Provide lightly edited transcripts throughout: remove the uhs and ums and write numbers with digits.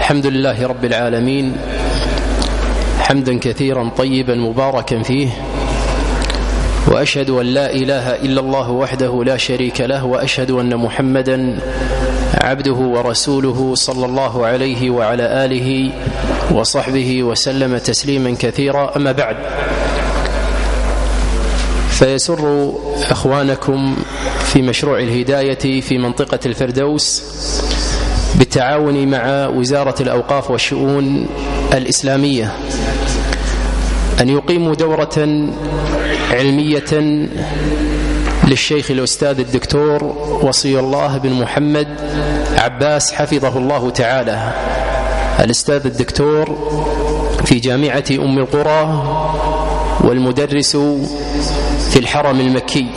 الحمد لله رب العالمين حمدا كثيرا طيبا مباركا فيه، وأشهد أن لا إله إلا الله وحده لا شريك له، وأشهد أن محمدا عبده ورسوله صلى الله عليه وعلى آله وصحبه وسلم تسليما كثيرا. أما بعد، فيسر إخوانكم في مشروع الهداية في منطقة الفردوس بالتعاون مع وزارة الأوقاف والشؤون الإسلامية أن يقيموا دورة علمية للشيخ الأستاذ الدكتور وصي الله بن محمد عباس حفظه الله تعالى، الأستاذ الدكتور في جامعة أم القرى والمدرس في الحرم المكي.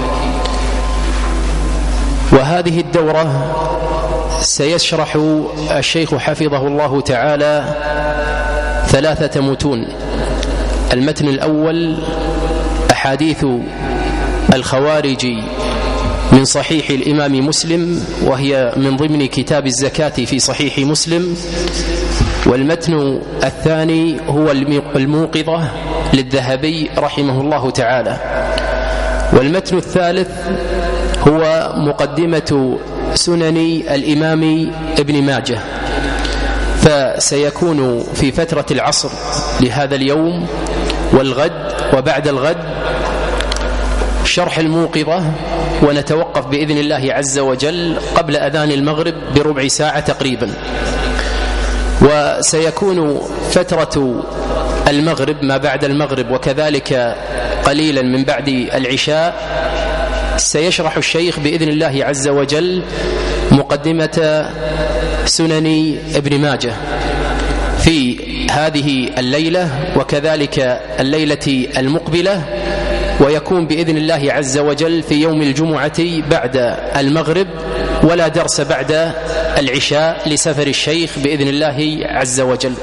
وهذه الدورة سيشرح الشيخ حفظه الله تعالى 3 متون. المتن الأول أحاديث الخوارج من صحيح الإمام مسلم، وهي من ضمن كتاب الزكاة في صحيح مسلم. والمتن الثاني هو الموقظة للذهبي رحمه الله تعالى. والمتن الثالث هو مقدمة سنن الإمام ابن ماجه. فسيكون في فترة العصر لهذا اليوم والغد وبعد الغد شرح الموقظة، ونتوقف بإذن الله عز وجل قبل أذان المغرب بربع ساعة تقريبا. وسيكون فترة المغرب ما بعد المغرب، وكذلك قليلا من بعد العشاء سيشرح الشيخ بإذن الله عز وجل مقدمة سنن ابن ماجه في هذه الليلة وكذلك الليلة المقبلة. ويكون بإذن الله عز وجل في يوم الجمعة بعد المغرب، ولا درس بعد العشاء لسفر الشيخ بإذن الله عز وجل.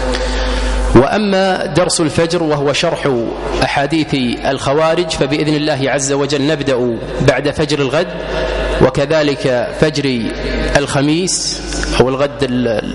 وأما درس الفجر وهو شرح أحاديث الخوارج فبإذن الله عز وجل نبدأ بعد فجر الغد، وكذلك فجر الخميس أو الغد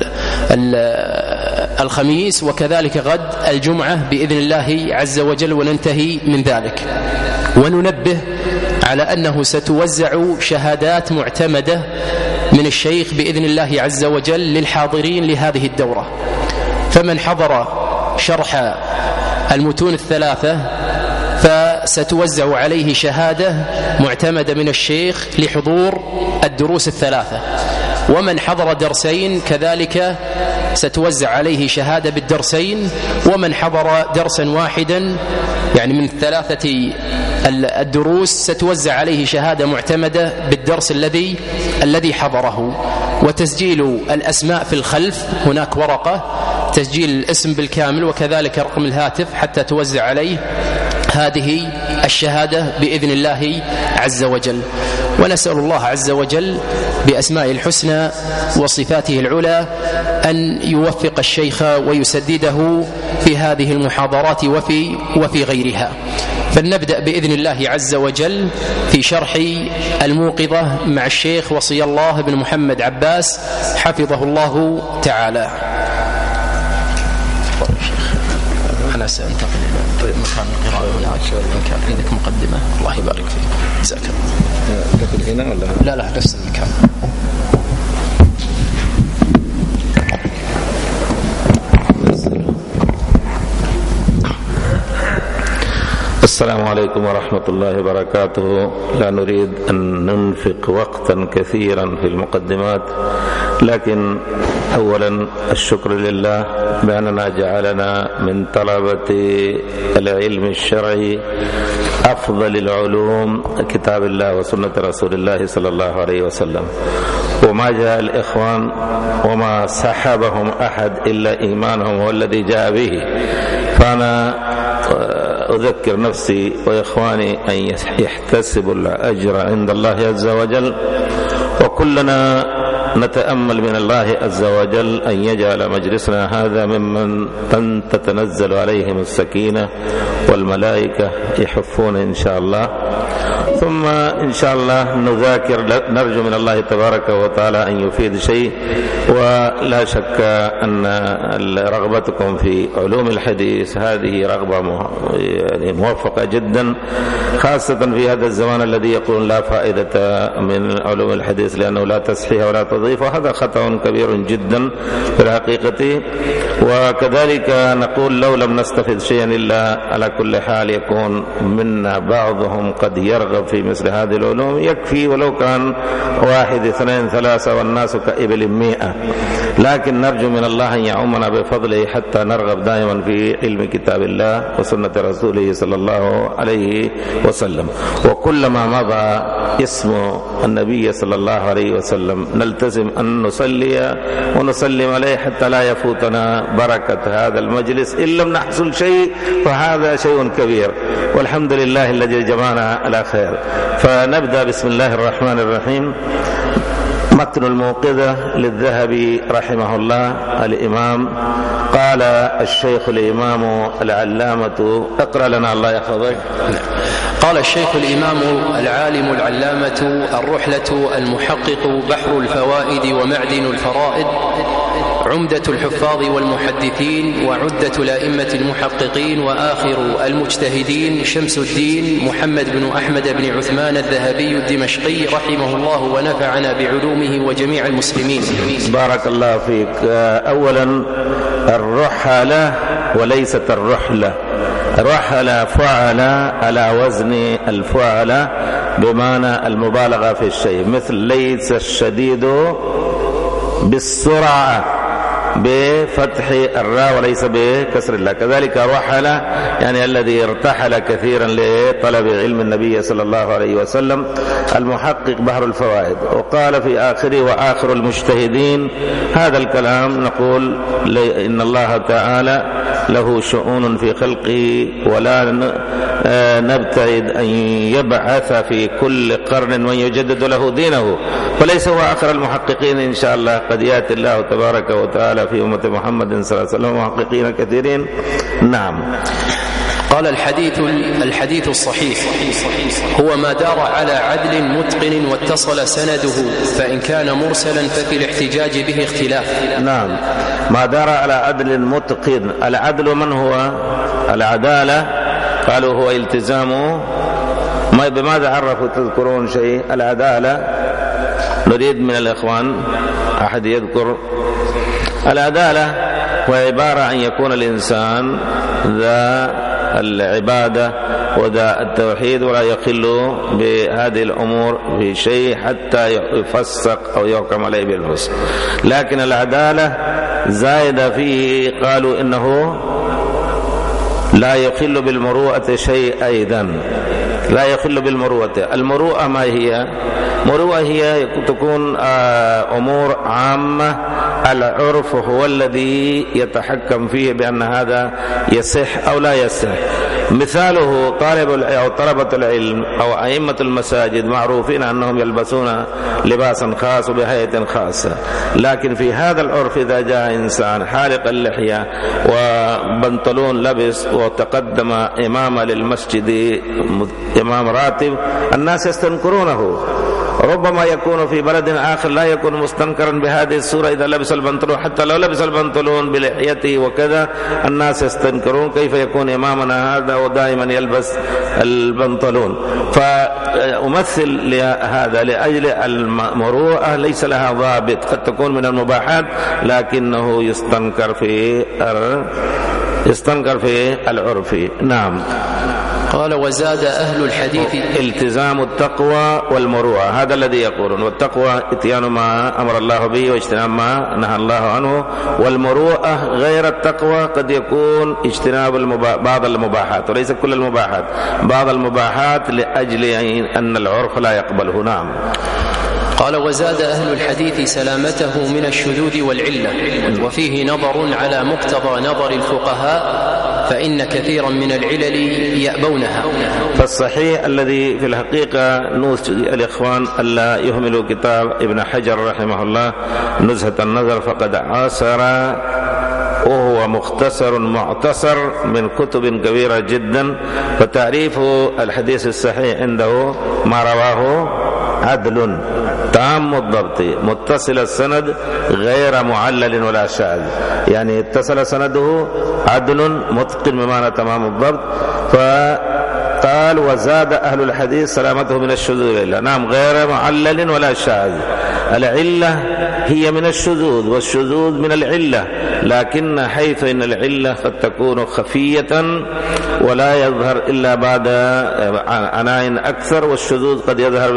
الخميس، وكذلك غد الجمعة بإذن الله عز وجل، وننتهي من ذلك. وننبه على أنه ستوزع شهادات معتمدة من الشيخ بإذن الله عز وجل للحاضرين لهذه الدورة. فمن حضر شرح المتون 3 فستوزع عليه شهادة معتمدة من الشيخ لحضور الدروس 3. ومن حضر درسين كذلك ستوزع عليه شهادة بالدرسين. ومن حضر درسا واحدا يعني من 3 الدروس ستوزع عليه شهادة معتمدة بالدرس الذي حضره. وتسجيل الأسماء في الخلف، هناك ورقة تسجيل الاسم بالكامل وكذلك رقم الهاتف حتى توزع عليه هذه الشهادة بإذن الله عز وجل. ونسأل الله عز وجل بأسماء الحسنى وصفاته العلى أن يوفق الشيخ ويسدده في هذه المحاضرات وفي غيرها. فلنبدأ بإذن الله عز وجل في شرح الموقظة مع الشيخ وصي الله بن محمد عباس حفظه الله تعالى. أنا سأنتقل إلى مكان القراءة هناك، كان عندك مقدمة الله يبارك فيك. جزاك الله. هنا ولا لا نفس المكان. السلام عليكم ورحمة الله وبركاته. لا نريد أن ننفق وقتا كثيرا في المقدمات، لكن أولا الشكر لله بأننا جعلنا من طلبة العلم الشرعي أفضل العلوم كتاب الله وسنة رسول الله صلى الله عليه وسلم. وما جاء الإخوان وما سحبهم أحد إلا إيمانهم هو الذي جاء به. فأنا أذكر نفسي وإخواني أن يحتسبوا الأجر عند الله عز وجل، وكلنا نتأمل من الله عز وجل أن يجعل مجلسنا هذا ممن تتنزل عليهم السكينة والملائكة يحفون إن شاء الله. ثم إن شاء الله نذاكر، نرجو من الله تبارك وتعالى أن يفيد شيء. ولا شك أن رغبتكم في علوم الحديث هذه رغبة يعني موفقة جدا، خاصة في هذا الزمان الذي يقول لا فائدة من علوم الحديث لأنه لا تصحيح ولا تضيف، وهذا خطأ كبير جدا في الحقيقة. وكذلك نقول لو لم نستفد شيئا إلا على كل حال يكون منا بعضهم قد يرغب في مثل هذه العلوم، يكفي ولو كان 1 2 3 والناس كإبل 100. لكن نرجو من الله أن يعمنا بفضله حتى نرغب دائما في علم كتاب الله وسنة رسوله صلى الله عليه وسلم. وكلما مضى اسم النبي صلى الله عليه وسلم نلتزم أن نصلي ونسلم عليه حتى لا يفوتنا بركة هذا المجلس. إن لم نحصل شيء فهذا شيء كبير، والحمد لله الذي جمعنا على خير. فنبدأ بسم الله الرحمن الرحيم. متن الموقظة للذهبي رحمه الله الإمام. قال الشيخ الإمام العلامة، اقرأ لنا الله يحفظك. قال الشيخ الإمام العالم العلامة الرحلة المحقق بحر الفوائد ومعدن الفرائد، عمدة الحفاظ والمحدثين وعدة الأئمة المحققين وآخر المجتهدين، شمس الدين محمد بن أحمد بن عثمان الذهبي الدمشقي رحمه الله ونفعنا بعلومه وجميع المسلمين. بارك الله فيك. أولا الرحلة وليست الرحلة. رحل فعل على وزن الفعل بمعنى المبالغة في الشيء، مثل ليس الشديد بالسرعة بفتح الراء وليس بكسر الله. كذلك رحل يعني الذي ارتحل كثيرا لطلب علم النبي صلى الله عليه وسلم. المحقق بحر الفوائد. وقال في آخره وآخر المجتهدين. هذا الكلام نقول إن الله تعالى له شؤون في خلقه، ولا نبتعد أن يبعث في كل قرن من يجدد له دينه، وليس هو آخر المحققين إن شاء الله. قد يأتي الله تبارك وتعالى في أمة محمد صلى الله عليه وسلم محققين كثيرين. نعم. قال الحديث الصحيح هو ما دار على عدل متقن واتصل سنده، فإن كان مرسلا ففي الاحتجاج به اختلاف. نعم، ما دار على عدل متقن. العدل من هو؟ العدالة قالوا هو التزامه. ما بماذا عرفوا تذكرون شيء؟ العدالة نريد من الإخوان أحد يذكر. العدالة هو عبارة أن يكون الإنسان ذا العبادة وذا التوحيد ولا يخل بهذه الأمور في شيء حتى يفسق أو يحكم عليه بالفسق. لكن العدالة زائدة فيه، قالوا إنه لا يخل بالمروءة شيء أيضا، لا يخل بالمروءة. المروءة ما هي؟ مروءة هي تكون أمور عامة، العرف هو الذي يتحكم فيه بأن هذا يصح أو لا يصح. مثاله طلبة العلم أو أئمة المساجد معروفين أنهم يلبسون لباسا خاص وبهيئة خاصة، لكن في هذا العرف إذا جاء إنسان حالق اللحية وبنطلون لبس وتقدم إمام للمسجد إمام راتب الناس يستنكرونه. ربما يكون في بلد آخر لا يكون مستنكرا بهذه الصورة إذا لبس البنطلون، حتى لو لبس البنطلون بلحيته وكذا الناس يستنكرون كيف يكون إمامنا هذا ودائما يلبس البنطلون. فأمثل لهذا لأجل المروءة ليس لها ضابط، قد تكون من المباحات لكنه يستنكر في العرف. نعم. قال وزاد أهل الحديث التزام التقوى والمروءة، هذا الذي يقولون. والتقوى اتيان ما أمر الله به واجتناب ما نهى الله عنه، والمروءة غير التقوى قد يكون اجتناب بعض المباحات وليس كل المباحات، بعض المباحات لأجل أن العرف لا يقبله. نعم. قال: وزاد أهل الحديث سلامته من الشذوذ والعلة، وفيه نظر على مقتضى نظر الفقهاء، فإن كثيرا من العلل يأبونها. فالصحيح الذي في الحقيقة نوصي الإخوان ألا يهملوا كتاب ابن حجر رحمه الله نزهة النظر، فقد عاصر وهو مختصر معتصر من كتب كبيرة جدا. فتعريف الحديث الصحيح عنده ما رواه عدل تام الضبط متصل السند غير معلل ولا شاذ، يعني اتصل سنده عدل متقن بمعنى تمام الضبط. فقال: وزاد أهل الحديث سلامته من الشذوذ والعلة. نعم، غير معلل ولا شاذ. العلة هي من الشذوذ والشذوذ من العلة، لكن حيث إن العلة قد تكون خفية ولا يظهر إلا بعد عناء أكثر، والشذوذ قد يظهر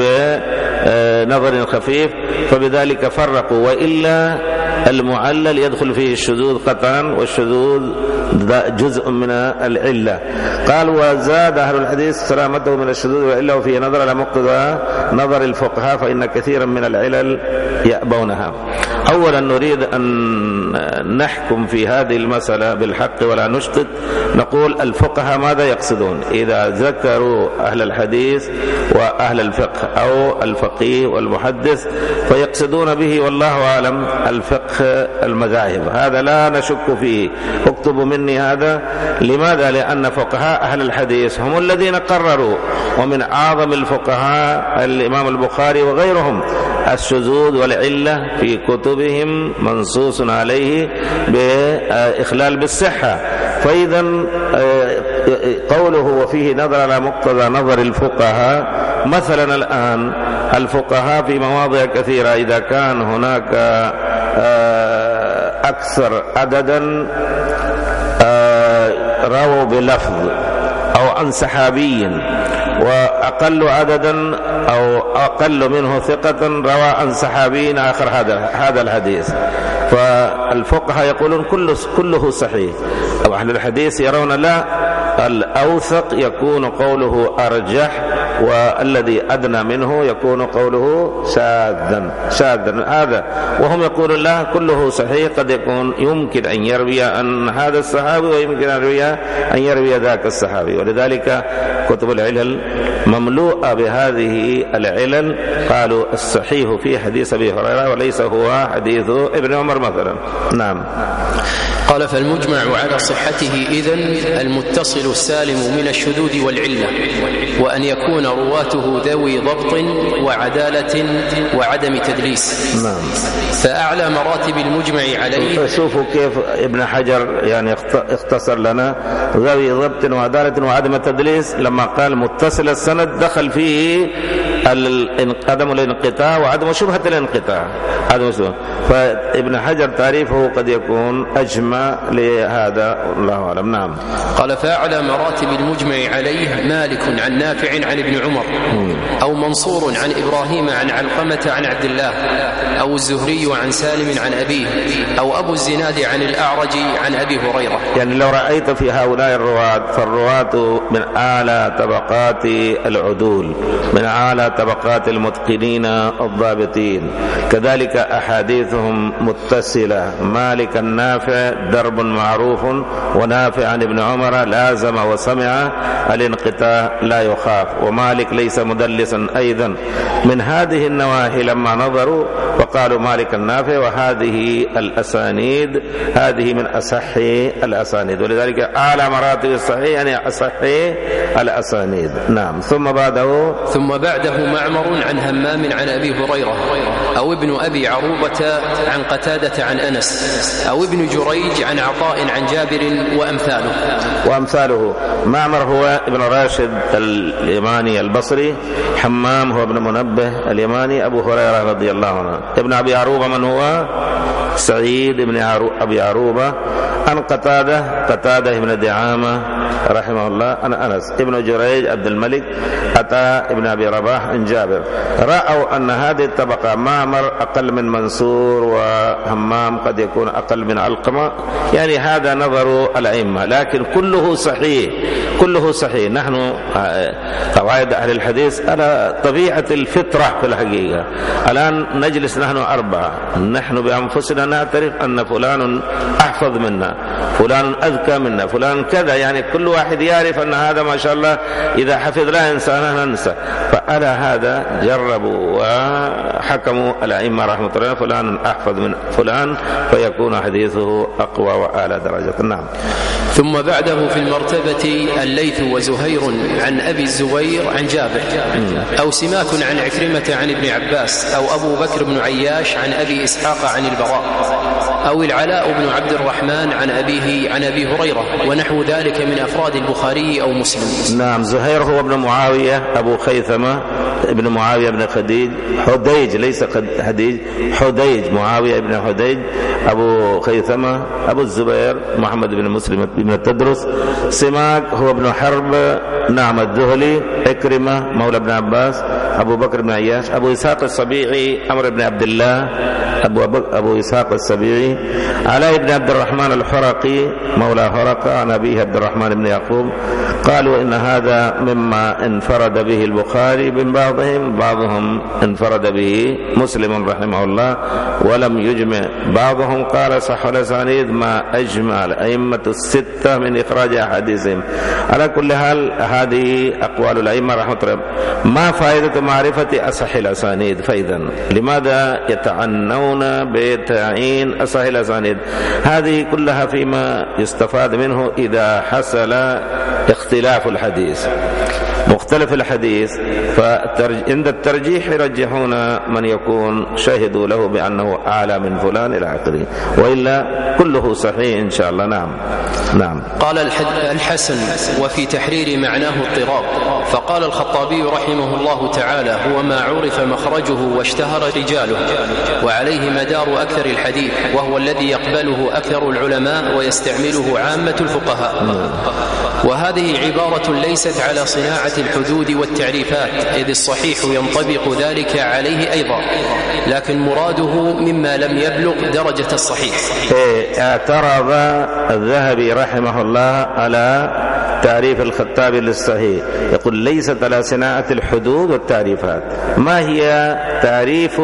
بنظر خفيف، فبذلك فرقوا. وإلا المعلل يدخل فيه الشذوذ قطعا، والشذوذ جزء من العلة. قال: وزاد أهل الحديث سلامته من الشذوذ والعلة، وفيه نظر على مقتضى نظر الفقهاء، فإن كثيرا من العلل يأبونها. أولا نريد أن نحكم في هذه المسألة بالحق ولا نشطط. نقول الفقهاء ماذا يقصدون إذا ذكروا أهل الحديث وأهل الفقه أو الفقيه والمحدث؟ فيقصدون به والله أعلم الفقه المذاهب، هذا لا نشك فيه. اكتبوا مني هذا. لماذا؟ لأن فقهاء أهل الحديث هم الذين قرروا، ومن أعظم الفقهاء الإمام البخاري وغيرهم، الشذوذ والعلة في كتبهم منصوص عليه بإخلال بالصحة. فإذا قوله وفيه نظر على مقتضى نظر الفقهاء، مثلا الآن الفقهاء في مواضع كثيرة إذا كان هناك أكثر عددا رووا بلفظ أو عن صحابي، وأقل عددا أو أقل منه ثقة روى عن صحابي آخر هذا الحديث، فالفقهاء يقولون كله صحيح. أو أهل الحديث يرون لا، الأوثق يكون قوله أرجح، والذي أدنى منه يكون قوله شاذا هذا. وهم يقولون لا، كله صحيح، قد يكون يمكن أن يروي عن هذا الصحابي ويمكن أن يروي ذاك الصحابي. ولذلك كتب العلل مملوءة بهذه العلل. قالوا الصحيح في حديث أبي هريرة وليس هو حديث ابن عمر مثلا. نعم. قال: فالمجمع على صحته إذن المتصل السالم من الشذوذ والعلة، وأن يكون رواته ذوي ضبط وعدالة وعدم تدليس. نعم. فأعلى مراتب المجمع عليه. شوفوا كيف ابن حجر يعني اختصر لنا ذوي ضبط وعدالة وعدم تدليس. لما قال متصل السند دخل فيه عدم الانقطاع وعدم شبهة الانقطاع. فابن حجر تعريفه قد يكون أجمع لهذا، الله أعلم. نعم. قال: فأعلى مراتب المجمع عليه مالك عن نافع عن ابن عمر، أو منصور عن إبراهيم عن علقمة عن عبد الله، أو الزهري عن سالم عن أبيه، أو أبو الزناد عن الأعرج عن أبي هريرة. يعني لو رأيت في هؤلاء الرواة، فالرواة من أعلى طبقات العدول، من أعلى طبقات المتقنين الضابطين، كذلك أحاديثهم متصلة. مالك النافع درب معروف، ونافع عن ابن عمر لازم وسمع الانقطاع لا يخاف، ومالك ليس مدلسا أيضا. من هذه النواحي لما نظروا فقالوا مالك النافع، وهذه الأسانيد هذه من أصح الأسانيد، ولذلك أعلى مراتب الصحيح يعني أصح الأسانيد. نعم. ثم بعده معمر عن همام عن أبي هريرة، أو ابن أبي عروبة عن قتادة عن أنس، أو ابن جريج عن عطاء عن جابر وأمثاله. معمر هو ابن راشد اليماني البصري، حمام هو ابن منبه اليماني، أبو هريرة رضي الله عنه. ابن أبي عروبة من هو؟ سعيد ابن أبي عروبة. عن قتادة ابن دعامة رحمه الله عن أنس ابن جريج عبد الملك أتى ابن أبي رباح عن جابر رأوا أن هذه الطبقة معمر أقل من منصور، وهمام قد يكون أقل من علقمة، يعني هذا نظر الأئمة، لكن كله صحيح، كله صحيح. نحن قواعد أهل الحديث على طبيعة الفطرة في الحقيقة. الآن نجلس نحن أربعة، نحن بأنفسنا نعترف أن فلان أحفظ منا، فلان أذكى منا، فلان كذا، يعني كل واحد يعرف أن هذا ما شاء الله إذا حفظ لا إنسان ننسى. فعلى هذا جربوا وحكموا الأئمة رحمة الله فلان أحفظ من فلان، فيكون حديثه أقوى وأعلى درجة. نعم. ثم بعده في المرتبة الليث وزهير عن أبي الزبير عن جابر، أو سماك عن عكرمة عن ابن عباس، أو أبو بكر بن عياش عن أبي إسحاق عن البراء، أو العلاء بن عبد الرحمن عن أبيه عن أبي هريرة، ونحو ذلك من أفراد البخاري أو مسلم. نعم. زهير هو ابن معاوية أبو خيثمة ابن معاوية بن حديج، ليس حديج، حديج، معاوية ابن حديج أبو خيثمة. أبو الزبير محمد بن مسلم بن التدرس. سماك هو ابن حرب نعم الذهلي. عكرمة مولى ابن عباس. أبو بكر بن عياش. أبو إسحاق السبيعي عمرو بن عبد الله أبو إسحاق السبيعي. علاء بن عبد الرحمن الحرقي مولى هرقة عن أبيه عبد الرحمن بن يعقوب. قالوا إن هذا مما انفرد به البخاري من بعضهم انفرد به مسلم رحمه الله ولم يجمع. بعضهم قال صح الأسانيد ما أجمع الأئمة الستة من إخراج أحاديثهم. على كل حال هذه أقوال الأئمة رحمه الله. ما فائدة معرفة أصح الأسانيد؟ فإذا لماذا يتعنون بتعيين أصح الأسانيد؟ هذه كلها فيما يستفاد منه إذا حصل اختلاف الحديث، مختلف الحديث، فعند الترجيح يرجحون من يكون شهدوا له بأنه أعلى من فلان إلى آخره، وإلا كله صحيح إن شاء الله. نعم. نعم. قال الحسن وفي تحرير معناه اضطراب. فقال الخطابي رحمه الله تعالى هو ما عرف مخرجه واشتهر رجاله، وعليه مدار أكثر الحديث، وهو الذي يقبله أكثر العلماء ويستعمله عامة الفقهاء. وهذه عبارة ليست على صناعة الحدود والتعريفات، إذ الصحيح ينطبق ذلك عليه أيضا، لكن مراده مما لم يبلغ درجة الصحيح. اعترض الذهبي رحمه الله على تعريف الخطابي للصحيح، يقول ليست على صناعة الحدود والتعريفات. ما هي تعريف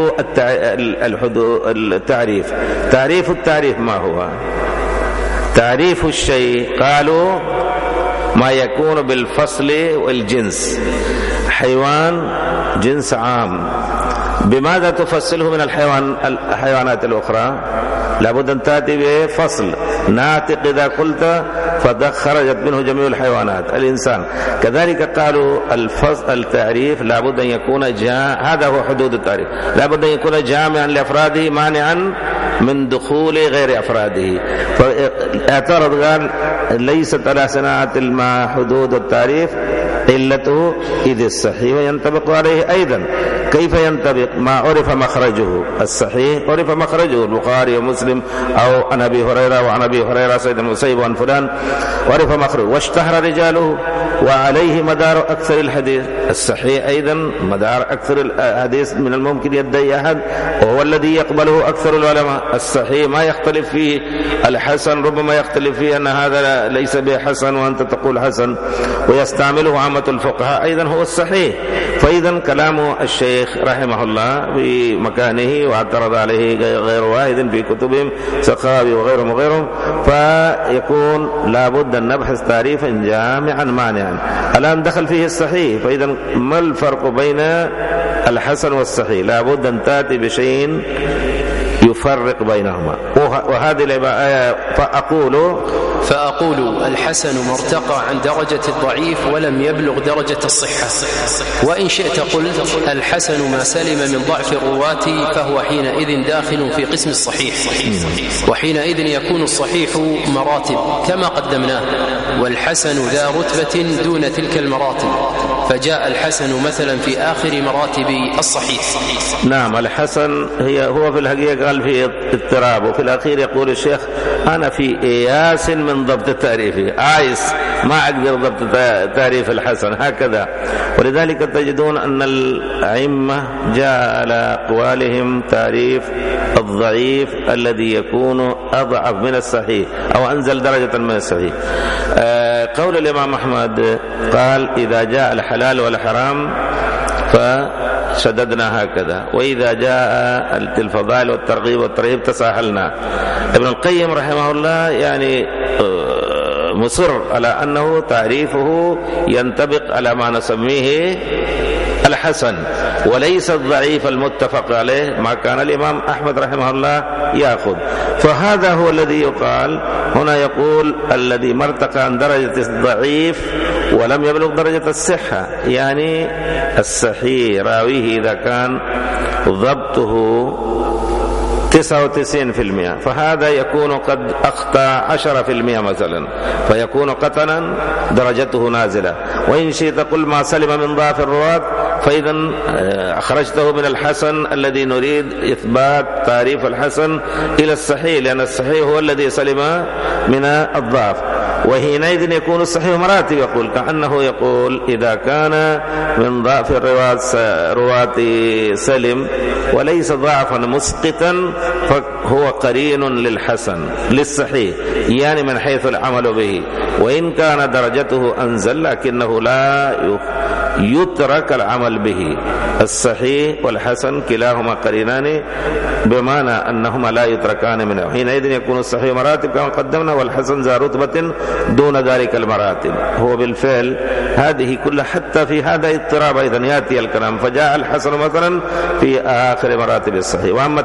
التعريف؟ تعريف التعريف ما هو؟ تعريف الشيء قالوا ما يكون بالفصل والجنس. حيوان جنس عام، بماذا تفصله من الحيوانات الأخرى؟ لابد أن تأتي بفصل. ناطق إذا قلت خرجت منه جميع الحيوانات. الإنسان كذلك قالوا التعريف لابد أن يكون هذا هو حدود التعريف، لابد أن يكون جامعا لأفراده مانعا من دخول غير أفراده. فاعترض قال ليست على صناعة حدود التعريف علته إذ الصحيح ينطبق عليه أيضا. كيف ينطبق؟ ما عرف مخرجه. الصحيح عرف مخرجه، البخاري ومسلم، أو عن أبي هريرة وعن أبي هريرة سيد المسيب وعن فلان، عرف مخرجه واشتهر رجاله، وعليه مدار أكثر الحديث. الصحيح أيضا مدار أكثر الحديث من الممكن يدعي أحد، وهو الذي يقبله أكثر العلماء. الصحيح ما يختلف فيه. الحسن ربما يختلف فيه أن هذا ليس بحسن وأنت تقول حسن، ويستعمله عامة الفقهاء. أيضا هو الصحيح. فإذا كلام الشيخ رحمه الله في مكانه، واعترض عليه غير واحد في كتبهم، سخاوي وغيرهم، فيكون لابد أن نبحث تعريفا جامعا مانعا. الآن دخل فيه الصحيح، فإذا ما الفرق بين الحسن والصحيح؟ لابد أن تأتي بشيء يفرق بينهما. وهذه الآية فأقول الحسن ما ارتقى عن درجة الضعيف ولم يبلغ درجة الصحة. وإن شئت قلت الحسن ما سلم من ضعف الرواة، فهو حينئذ داخل في قسم الصحيح، وحينئذ يكون الصحيح مراتب كما قدمناه، والحسن ذا رتبة دون تلك المراتب، فجاء الحسن مثلا في آخر مراتب الصحيح. نعم. الحسن هو في الحقيقة قال فيه اضطراب. وفي الأخير يقول الشيخ أنا في إياس من ضبط تاريفه، آيس ما أقدر ضبط تاريف الحسن هكذا. ولذلك تجدون أن الأئمة جاء على أقوالهم تعريف الضعيف الذي يكون أضعف من الصحيح أو أنزل درجة من الصحيح. قول الإمام أحمد قال إذا جاء الحلال والحرام فشددنا هكذا، وإذا جاء الفضائل والترغيب والترهيب تساهلنا. ابن القيم رحمه الله يعني مصر على أنه تعريفه ينطبق على ما نسميه الحسن وليس الضعيف المتفق عليه ما كان الإمام أحمد رحمه الله يأخذ. فهذا هو الذي يقال هنا، يقول الذي مرتقى عن درجة الضعيف ولم يبلغ درجة الصحة، يعني الصحيح راويه إذا كان ضبطه 99% فهذا يكون قد أخطأ 10% مثلا، فيكون قطنا درجته نازلة. وإن شئت قل ما سلم من ضعف الرواة، فإذا أخرجته من الحسن الذي نريد إثبات تعريف الحسن إلى الصحيح، لأن الصحيح هو الذي سلم من الضعف. وحينئذ يكون الصحيح مراتب، يقول كأنه يقول إذا كان من ضعف الرواة سلم وليس ضعفا مسقطا فهو قرين للحسن للصحيح، يعني من حيث العمل به، وإن كان درجته أنزل لكنه لا يترك العمل به. الصحيح والحسن كلاهما قرينان بمعنى أنهما لا يتركان منه. حينئذ يكون الصحيح مراتب كما قدمنا، والحسن ذا رتبة دون ذلك المراتب. هو بالفعل هذه كلها، حتى في هذا اضطراب أيضا يأتي الكلام، فجاء الحسن مثلا في آخر مراتب الصحيح. وأما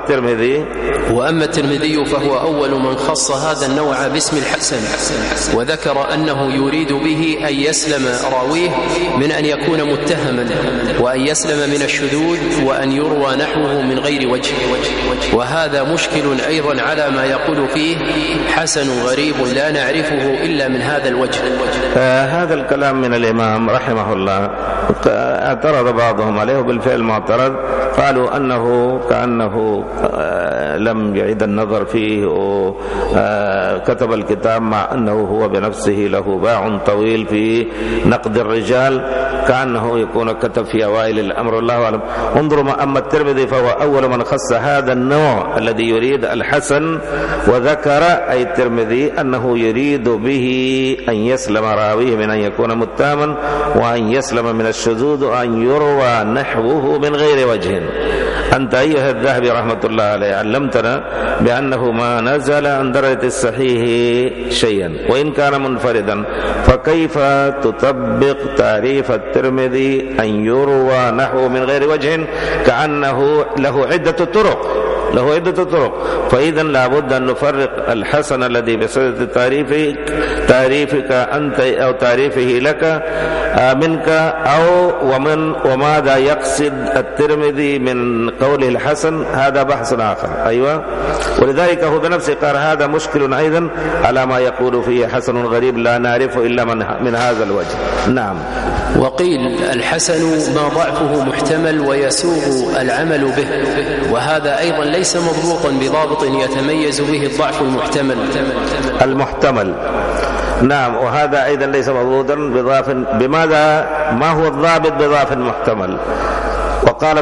الترمذي فهو أول من خص هذا النوع باسم الحسن، وذكر أنه يريد به أن يسلم راويه من أن يكون متهما، وأن يسلم من الشذوذ، وأن يروى نحوه من غير وجه. وهذا مشكل أيضا على ما يقول فيه حسن غريب لا نعرفه إلا من هذا الوجه. هذا الكلام من الإمام رحمه الله اعترض بعضهم عليه، بالفعل معترض، قالوا أنه كأنه لم يعيد النظر فيه وكتب الكتاب مع أنه هو بنفسه له باع طويل في نقد الرجال، كأنه يكون كتب في أوائل الأمر، الله أعلم. انظروا، أما الترمذي فهو أول من خص هذا النوع الذي يريد الحسن، وذكر أي الترمذي أنه يريد به أن يسلم راويه من أن يكون متاما، وأن يسلم من الشذوذ، وأن يروى نحوه من غير وجه. أنت أيها الذهبي رحمة الله عليه علمتنا بأنه ما نزل عن درجة الصحيح شيئا وإن كان منفردا، فكيف تطبق تعريف الترمذي أن يروى نحوه من غير وجه كأنه له عدة طرق؟ فإذا لابد أن نفرق الحسن الذي بصدد تعريفك أنت أو تعريفه لك منك، أو وماذا يقصد الترمذي من قوله الحسن، هذا بحث آخر. أيوة، ولذلك هو بنفسه قال هذا مشكل أيضا على ما يقول فيه حسن غريب لا نعرفه إلا من هذا الوجه. نعم. وقيل الحسن ما ضعفه محتمل ويسوغ العمل به، وهذا أيضا ليس مضبوطا بضابط يتميز به الضعف المحتمل. نعم، وهذا أيضا ليس مضبوطا بضعف. بماذا؟ ما هو الضابط بضعف محتمل؟ وقال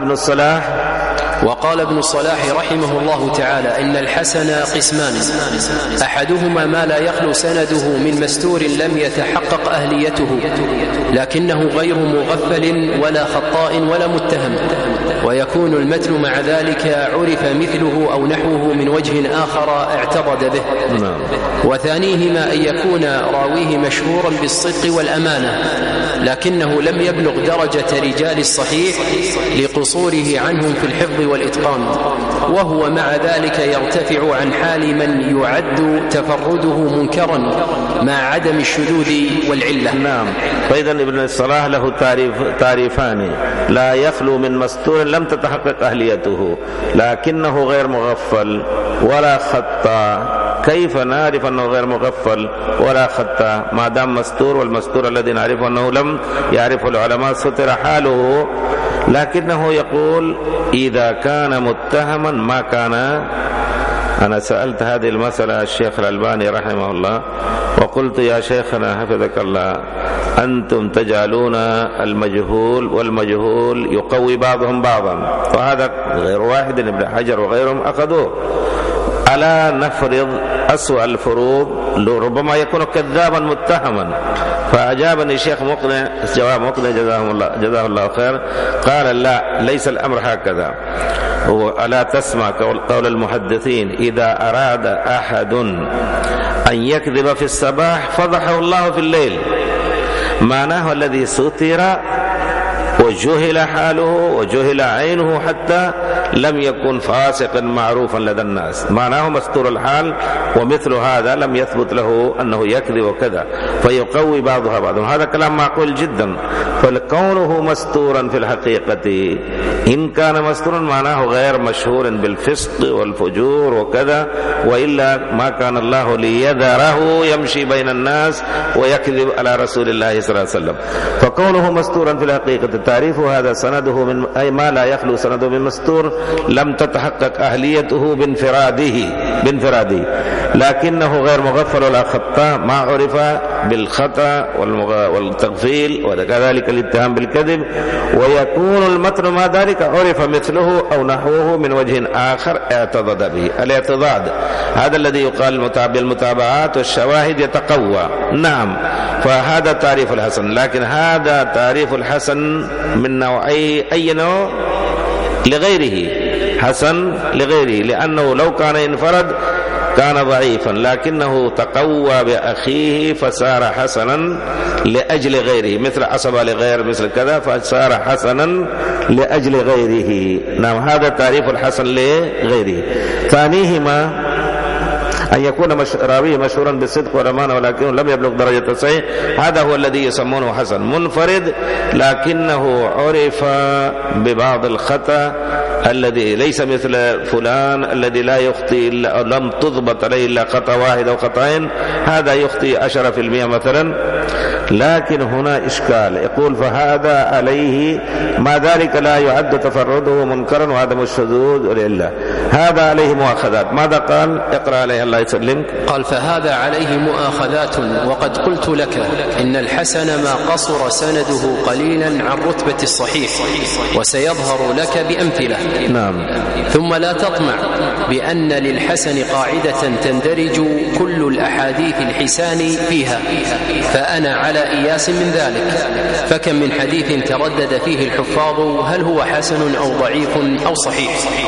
ابن الصلاح رحمه الله تعالى إن الحسن قسمان، أحدهما ما لا يخلو سنده من مستور لم يتحقق أهليته لكنه غير مغفل ولا خطاء ولا متهم، ويكون المتن مع ذلك عرف مثله أو نحوه من وجه آخر اعتضد به. وثانيهما أن يكون راويه مشهورا بالصدق والأمانة لكنه لم يبلغ درجة رجال الصحيح لقصوره عنهم في الحفظ والإتقان، وهو مع ذلك يرتفع عن حال من يعد تفرده منكرا مع عدم الشذوذ والعلة. نعم. فإذا ابن الصلاح له تعريفان: لا يخلو من مستور لم تتحقق أهليته لكنه غير مغفل ولا خطاء. كيف نعرف أنه غير مغفل ولا خطاء ما دام مستور؟ والمستور الذي نعرفه أنه لم يعرفه العلماء ستر حاله، لكنه يقول إذا كان متهما ما كان أنا سألت هذه المسألة الشيخ الألباني رحمه الله وقلت يا شيخنا حفظك الله أنتم تجعلون المجهول والمجهول يقوي بعضهم بعضا، وهذا غير واحد، ابن حجر وغيرهم أخذوه. ألا نفرض أسوأ الفروض ربما يكون كذابا متهما؟ فأجابني الشيخ مقنع جواب مقنع جزاه الله خير، قال لا، ليس الأمر هكذا. ألا تسمع قول المحدثين إذا أراد أحد أن يكذب في الصباح فضحه الله في الليل، معناه الذي ستر وجهل حاله وجهل عينه حتى لم يكن فاسقا معروفا لدى الناس، معناه مستور الحال، ومثل هذا لم يثبت له أنه يكذب وكذا، فيقوي بعضها بعضا. هذا كلام معقول جدا. فكونه مستورا في الحقيقة إن كان مستورا معناه غير مشهور بالفسق والفجور وكذا، وإلا ما كان الله ليذره يمشي بين الناس ويكذب على رسول الله صلى الله عليه وسلم. فكونه مستورا في الحقيقة تعريف هذا سنده من أي ما لا يخلو سنده من مستور لم تتحقق أهليته بانفراده، لكنه غير مغفل ولا خطاء ما عرف بالخطأ والتغفيل وكذلك الاتهام بالكذب، ويكون المتن ما ذلك عرف مثله أو نحوه من وجه آخر اعتضد به. الاعتضاد هذا الذي يقال بالمتابعات والشواهد يتقوى. نعم، فهذا تعريف الحسن، لكن هذا تعريف الحسن من نوعي أي نوع؟ لغيره، حسن لغيره، لأنه لو كان انفرد كان ضعيفا، لكنه تقوى بأخيه فصار حسنا لأجل غيره، مثل عصب لغير مثل كذا فصار حسنا لأجل غيره. نعم، هذا تعريف الحسن لغيره. ثانيهما أن يكون راويه مشهورا بالصدق والأمانة ولكنه لم يبلغ درجة الصحيح، هذا هو الذي يسمونه حسن. منفرد لكنه عرف ببعض الخطأ الذي ليس مثل فلان الذي لا يخطئ أو لم تضبط عليه إلا خطأ واحد أو خطأين، هذا يخطئ 10% مثلا. لكن هنا إشكال، يقول فهذا عليه ما ذلك لا يعد تفرده منكرا وعدم الشذوذ والعلة، هذا عليه مؤاخذات. ماذا قال؟ اقرأ عليه الله يسلمك. قال فهذا عليه مؤاخذات، وقد قلت لك إن الحسن ما قصر سنده قليلا عن رتبة الصحيح، وسيظهر لك بأمثلة. نعم. ثم لا تطمع بأن للحسن قاعدة تندرج كل الأحاديث الحسان فيها، فأنا على إياس من ذلك. فكم من حديث تردد فيه الحفاظ هل هو حسن أو ضعيف أو صحيح،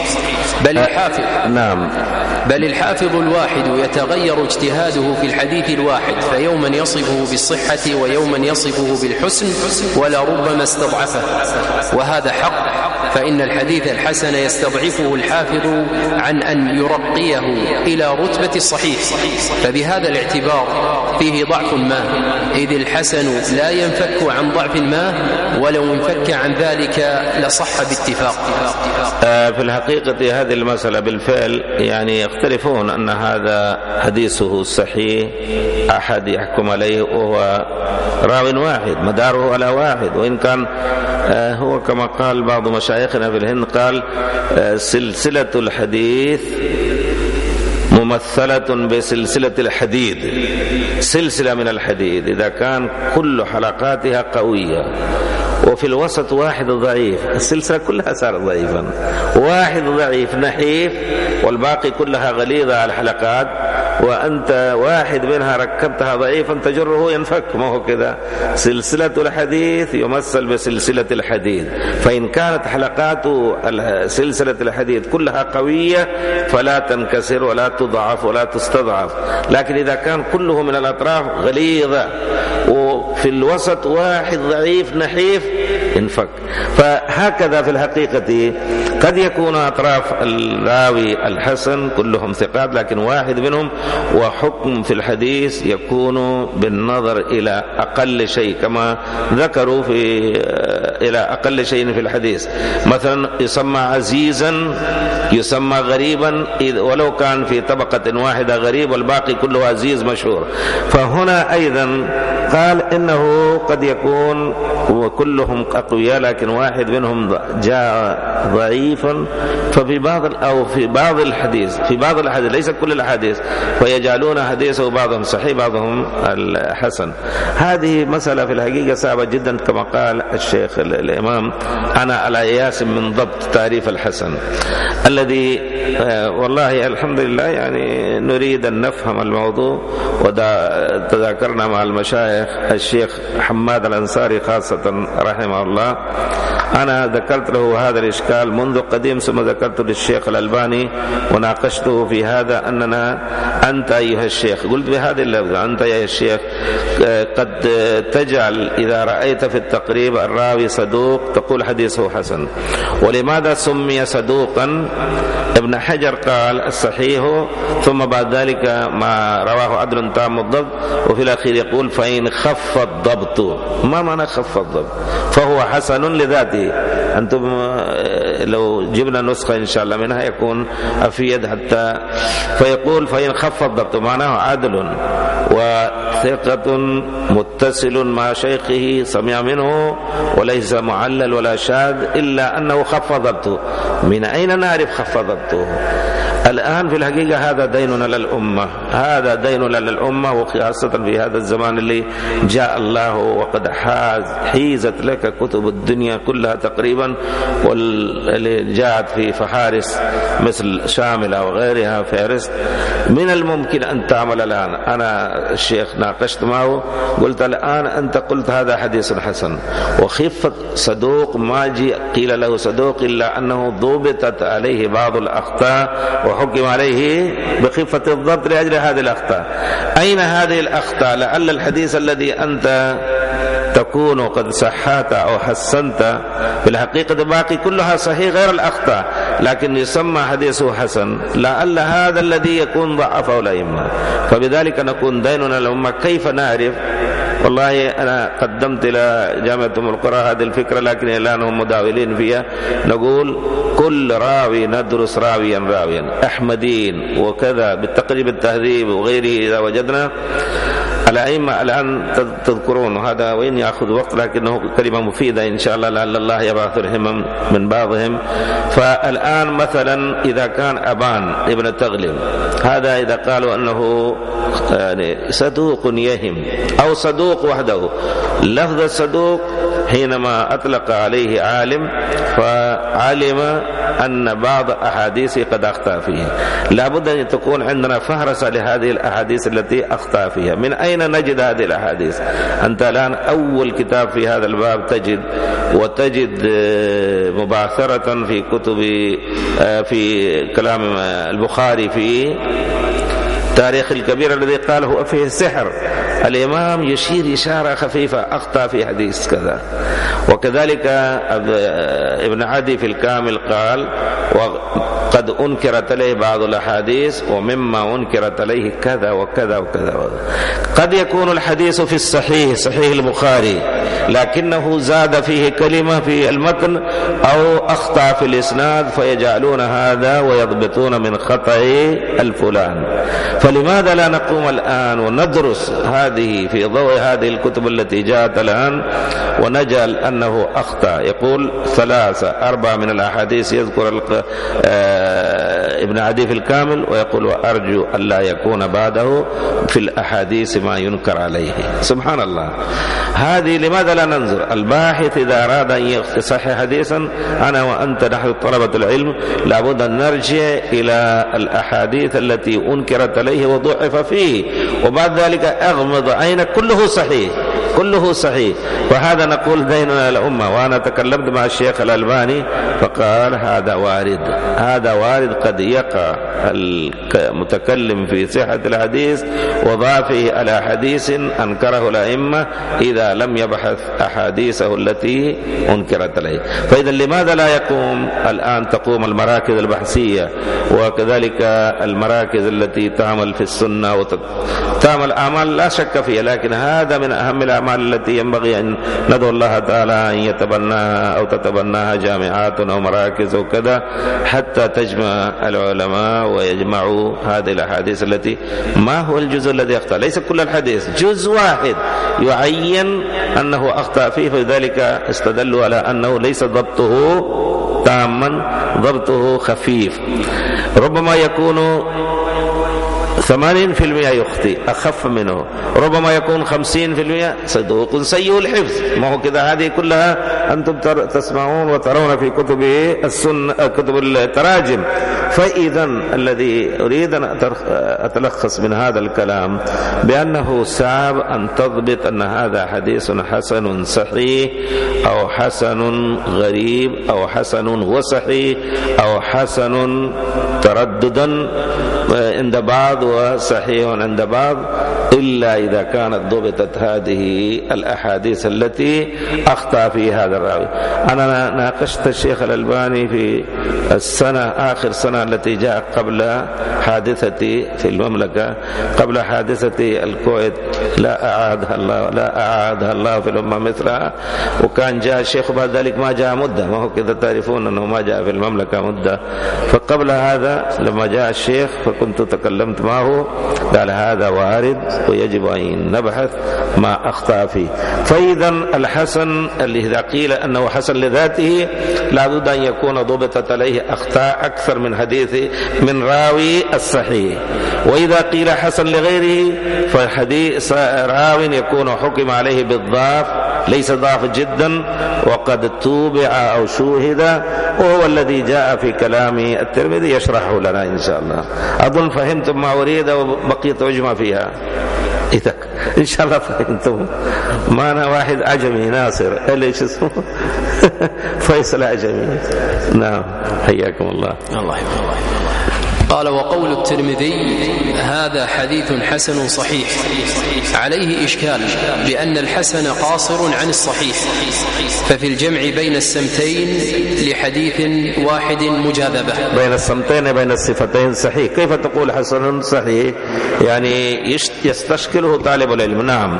بل الحافظ الواحد يتغير اجتهاده في الحديث الواحد، فيوما يصفه بالصحة ويوما يصفه بالحسن ولربما استضعفه، وهذا حق، فإن الحديث الحسن يستضعفه الحافظ عن أن يرقيه إلى رتبة الصحيح، فبهذا الاعتبار فيه ضعف ما، إذ الحسن لا ينفك عن ضعف ما، ولو انفك عن ذلك لصح باتفاق. في الحقيقة هذه المسألة بالفعل يعني يختلفون، أن هذا حديثه صحيح أحد يحكم عليه وهو راو واحد مداره على واحد، وإن كان هو كما قال بعض مشايخنا في الهند قال سلسلة الحديث ممثلة بسلسلة الحديد، سلسلة من الحديد إذا كان كل حلقاتها قوية وفي الوسط واحد ضعيف، السلسلة كلها صارت ضعيفا، واحد ضعيف نحيف والباقي كلها غليظة على الحلقات، وأنت واحد منها ركبتها ضعيفا تجره ينفك، ما هو كذا. سلسلة الحديث يمثل بسلسلة الحديد، فإن كانت حلقات سلسلة الحديد كلها قوية فلا تنكسر ولا تضعف ولا تستضعف، لكن إذا كان كله من الأطراف غليظة وفي الوسط واحد ضعيف نحيف انفك. فهكذا في الحقيقة قد يكون أطراف الراوي الحسن كلهم ثقات، لكن واحد منهم، وحكم في الحديث يكون بالنظر إلى أقل شيء كما ذكروا في إلى أقل شيء في الحديث. مثلا يسمى عزيزا، يسمى غريبا، ولو كان في طبقة واحدة غريب والباقي كله عزيز مشهور. فهنا أيضا قال إنه قد يكون وكلهم أقوياء لكن واحد منهم جاء ضعيفا، ففي بعض أو في بعض الحديث، في بعض الحديث ليس كل الحديث، فيجعلون حديثه بعضهم صحيح بعضهم الحسن. هذه مسألة في الحقيقة صعبة جدا، كما قال الشيخ الإمام: أنا على ياس من ضبط تعريف الحسن الذي والله الحمد لله يعني نريد أن نفهم الموضوع. وتذاكرنا مع المشايخ الشيخ حماد الأنصاري خاصة رحمه الله، أنا ذكرت له هذا الإشكال منذ قديم، ثم ذكرت للشيخ الألباني وناقشته في هذا، أننا أنت أيها الشيخ، قلت بهذه اللفظة: أنت أيها الشيخ قد تجعل إذا رأيت في التقريب الراوي صدوق تقول حديثه حسن. ولماذا سمي صدوقا؟ ابن حجر قال الصحيح، ثم بعد ذلك ما رواه عدل تام الضبط، وفي الأخير يقول: فإن خف الضبط. ما معنى خف الضبط؟ فهو حسن لذاته. أنتم لو جبنا نسخة إن شاء الله منها يكون أفيد حتى. فيقول: فإن خف الضبط معناه عدل وثقة متصل مع شيخه سمع منه وليس معلل ولا شاذ، إلا أنه خف ضبطه. من أين نعرف خف ضبطه؟ الآن في الحقيقة هذا ديننا للأمة، هذا ديننا للأمة، وخاصة في هذا الزمان اللي جاء الله وقد حيزت لك كتب الدنيا كلها تقريبا، واللي جاءت في فحارس مثل شاملة وغيرها فارس. من الممكن أن تعمل الآن. أنا الشيخ ناقشت معه، قلت: الآن أنت قلت هذا حديث حسن، وخفة صدوق ما قيل له صدوق إلا أنه ضبطت عليه بعض الأخطاء وحكم عليه بخفة الضبط لأجل هذه الأخطاء. أين هذه الأخطاء؟ لعل الحديث الذي أنت تكون قد صحت أو حسنت في الحقيقة باقي كلها صحيح غير الأخطاء، لكن يسمى حديثه حسن، لعل هذا الذي يكون ضعفه الأئمة. فبذلك نكون ديننا الأمة. كيف نعرف؟ والله أنا قدمت إلى جامعة أم القرى هذه الفكرة، لكن الآن هم مداولين فيها. نقول كل راوي ندرس راويا أحمدين وكذا بالتقريب التهذيب وغيره إذا وجدنا. الأئمة الآن تذكرون هذا وإن يأخذ وقت، لكنه كلمة مفيدة إن شاء الله، لعل الله يبعث الهمم من بعضهم. فالآن مثلا إذا كان أبان ابن تغلب، هذا إذا قالوا أنه يعني صدوق يهم أو صدوق وحده، لفظ الصدوق حينما أطلق عليه عالم فعلم أن بعض أحاديث قد أخطأ فيها، لابد أن تكون عندنا فهرسة لهذه الأحاديث التي أخطأ فيها. من أين نجد هذه الأحاديث؟ أنت الآن أول كتاب في هذا الباب تجد مبعثرة في كتب في كلام البخاري في تاريخ الكبير الذي قاله فيه السحر، الإمام يشير إشارة خفيفة أخطأ في حديث كذا. وكذلك ابن عدي في الكامل قال: وقد أنكرت عليه بعض الأحاديث ومما أنكرت عليه كذا وكذا وكذا. قد يكون الحديث في الصحيح صحيح البخاري لكنه زاد فيه كلمة في المتن أو أخطأ في الإسناد، فيجعلون هذا ويضبطون من خطأ الفلان. فلماذا لا نقوم الآن وندرس هذه في ضوء هذه الكتب التي جاءت الآن ونجعل أنه أخطأ؟ يقول 3-4 من الأحاديث يذكر ابن عدي في الكامل، ويقول: وأرجو أن لا يكون بعده في الأحاديث ما ينكر عليه. سبحان الله. هذه لماذا لا ننظر؟ الباحث إذا أراد أن يصحح حديثا، أنا وأنت نحن طلبة العلم لابد أن نرجع إلى الأحاديث التي أنكرت عليه وضعف فيه، وبعد ذلك أغمض عين كله صحيح كله صحيح. وهذا نقول ديننا الأمة. وأنا تكلمت مع الشيخ الألباني فقال: هذا وارد قد يقع المتكلم في صحة الحديث وضعفه على حديث أنكره الأئمة إذا لم يبحث أحاديثه التي أنكرت عليه. فإذا لماذا لا يقوم الآن تقوم المراكز البحثية وكذلك المراكز التي تعمل في السنة وتعمل أعمال لا شك فيها، لكن هذا من أهم الأعمال الأعمال التي ينبغي أن ندعو الله تعالى أن يتبناها أو تتبناها جامعات أو مراكز أو كذا، حتى تجمع العلماء ويجمعوا هذه الأحاديث التي ما هو الجزء الذي أخطأ، ليس كل الحديث، جزء واحد يعين أنه أخطأ فيه، فلذلك استدلوا على أنه ليس ضبطه تاما، ضبطه خفيف. ربما يكون 80% يخطئ أخف منه، ربما يكون 50% صدوق سيء الحفظ. ما هو كذا، هذه كلها أنتم تسمعون وترون في كتب السنة، كتب التراجم. فإذا الذي أريد أن أتلخص من هذا الكلام بأنه صعب أن تضبط أن هذا حديث حسن صحيح أو حسن غريب أو حسن وصحيح أو حسن ترددا عند بعض وصحيح عند بعض، إلا إذا كانت ضبطت هذه الأحاديث التي أخطأ في هذا الراوي. أنا ناقشت الشيخ الألباني في السنة، آخر سنة التي جاء قبل حادثتي في المملكة، قبل حادثة الكويت، لا أعادها الله في الأمة مثلها. وكان جاء الشيخ بعد ذلك ما جاء مدة، ما هو كذا تعرفون أنه ما جاء في المملكة مدة. فقبل هذا لما جاء الشيخ فكنت تكلمت معه، قال هذا وارد ويجب أن نبحث ما أخطأ فيه. فإذا الحسن اللي إذا قيل أنه حسن لذاته لابد أن يكون ضبطت عليه أخطاء أكثر من حديث من راوي الصحيح. وإذا قيل حسن لغيره فالحديث راو يكون حكم عليه بالضعف، ليس ضعف جدا، وقد توبع أو شوهد، وهو الذي جاء في كلام الترمذي يشرحه لنا إن شاء الله. أظن فهمتم ما أريد وبقيت أجمع فيها. إذا إن شاء الله فهمتم. ما أنا واحد عجمي ناصر إيش اسمه فيصل عجمي. نعم، حياكم الله. الله يحفظك. قال: وقول الترمذي هذا حديث حسن صحيح عليه إشكال، لأن الحسن قاصر عن الصحيح، ففي الجمع بين السمتين لحديث واحد مجاذبة. بين السمتين بين الصفتين صحيح، كيف تقول حسن صحيح؟ يعني يستشكله طالب العلم. نعم.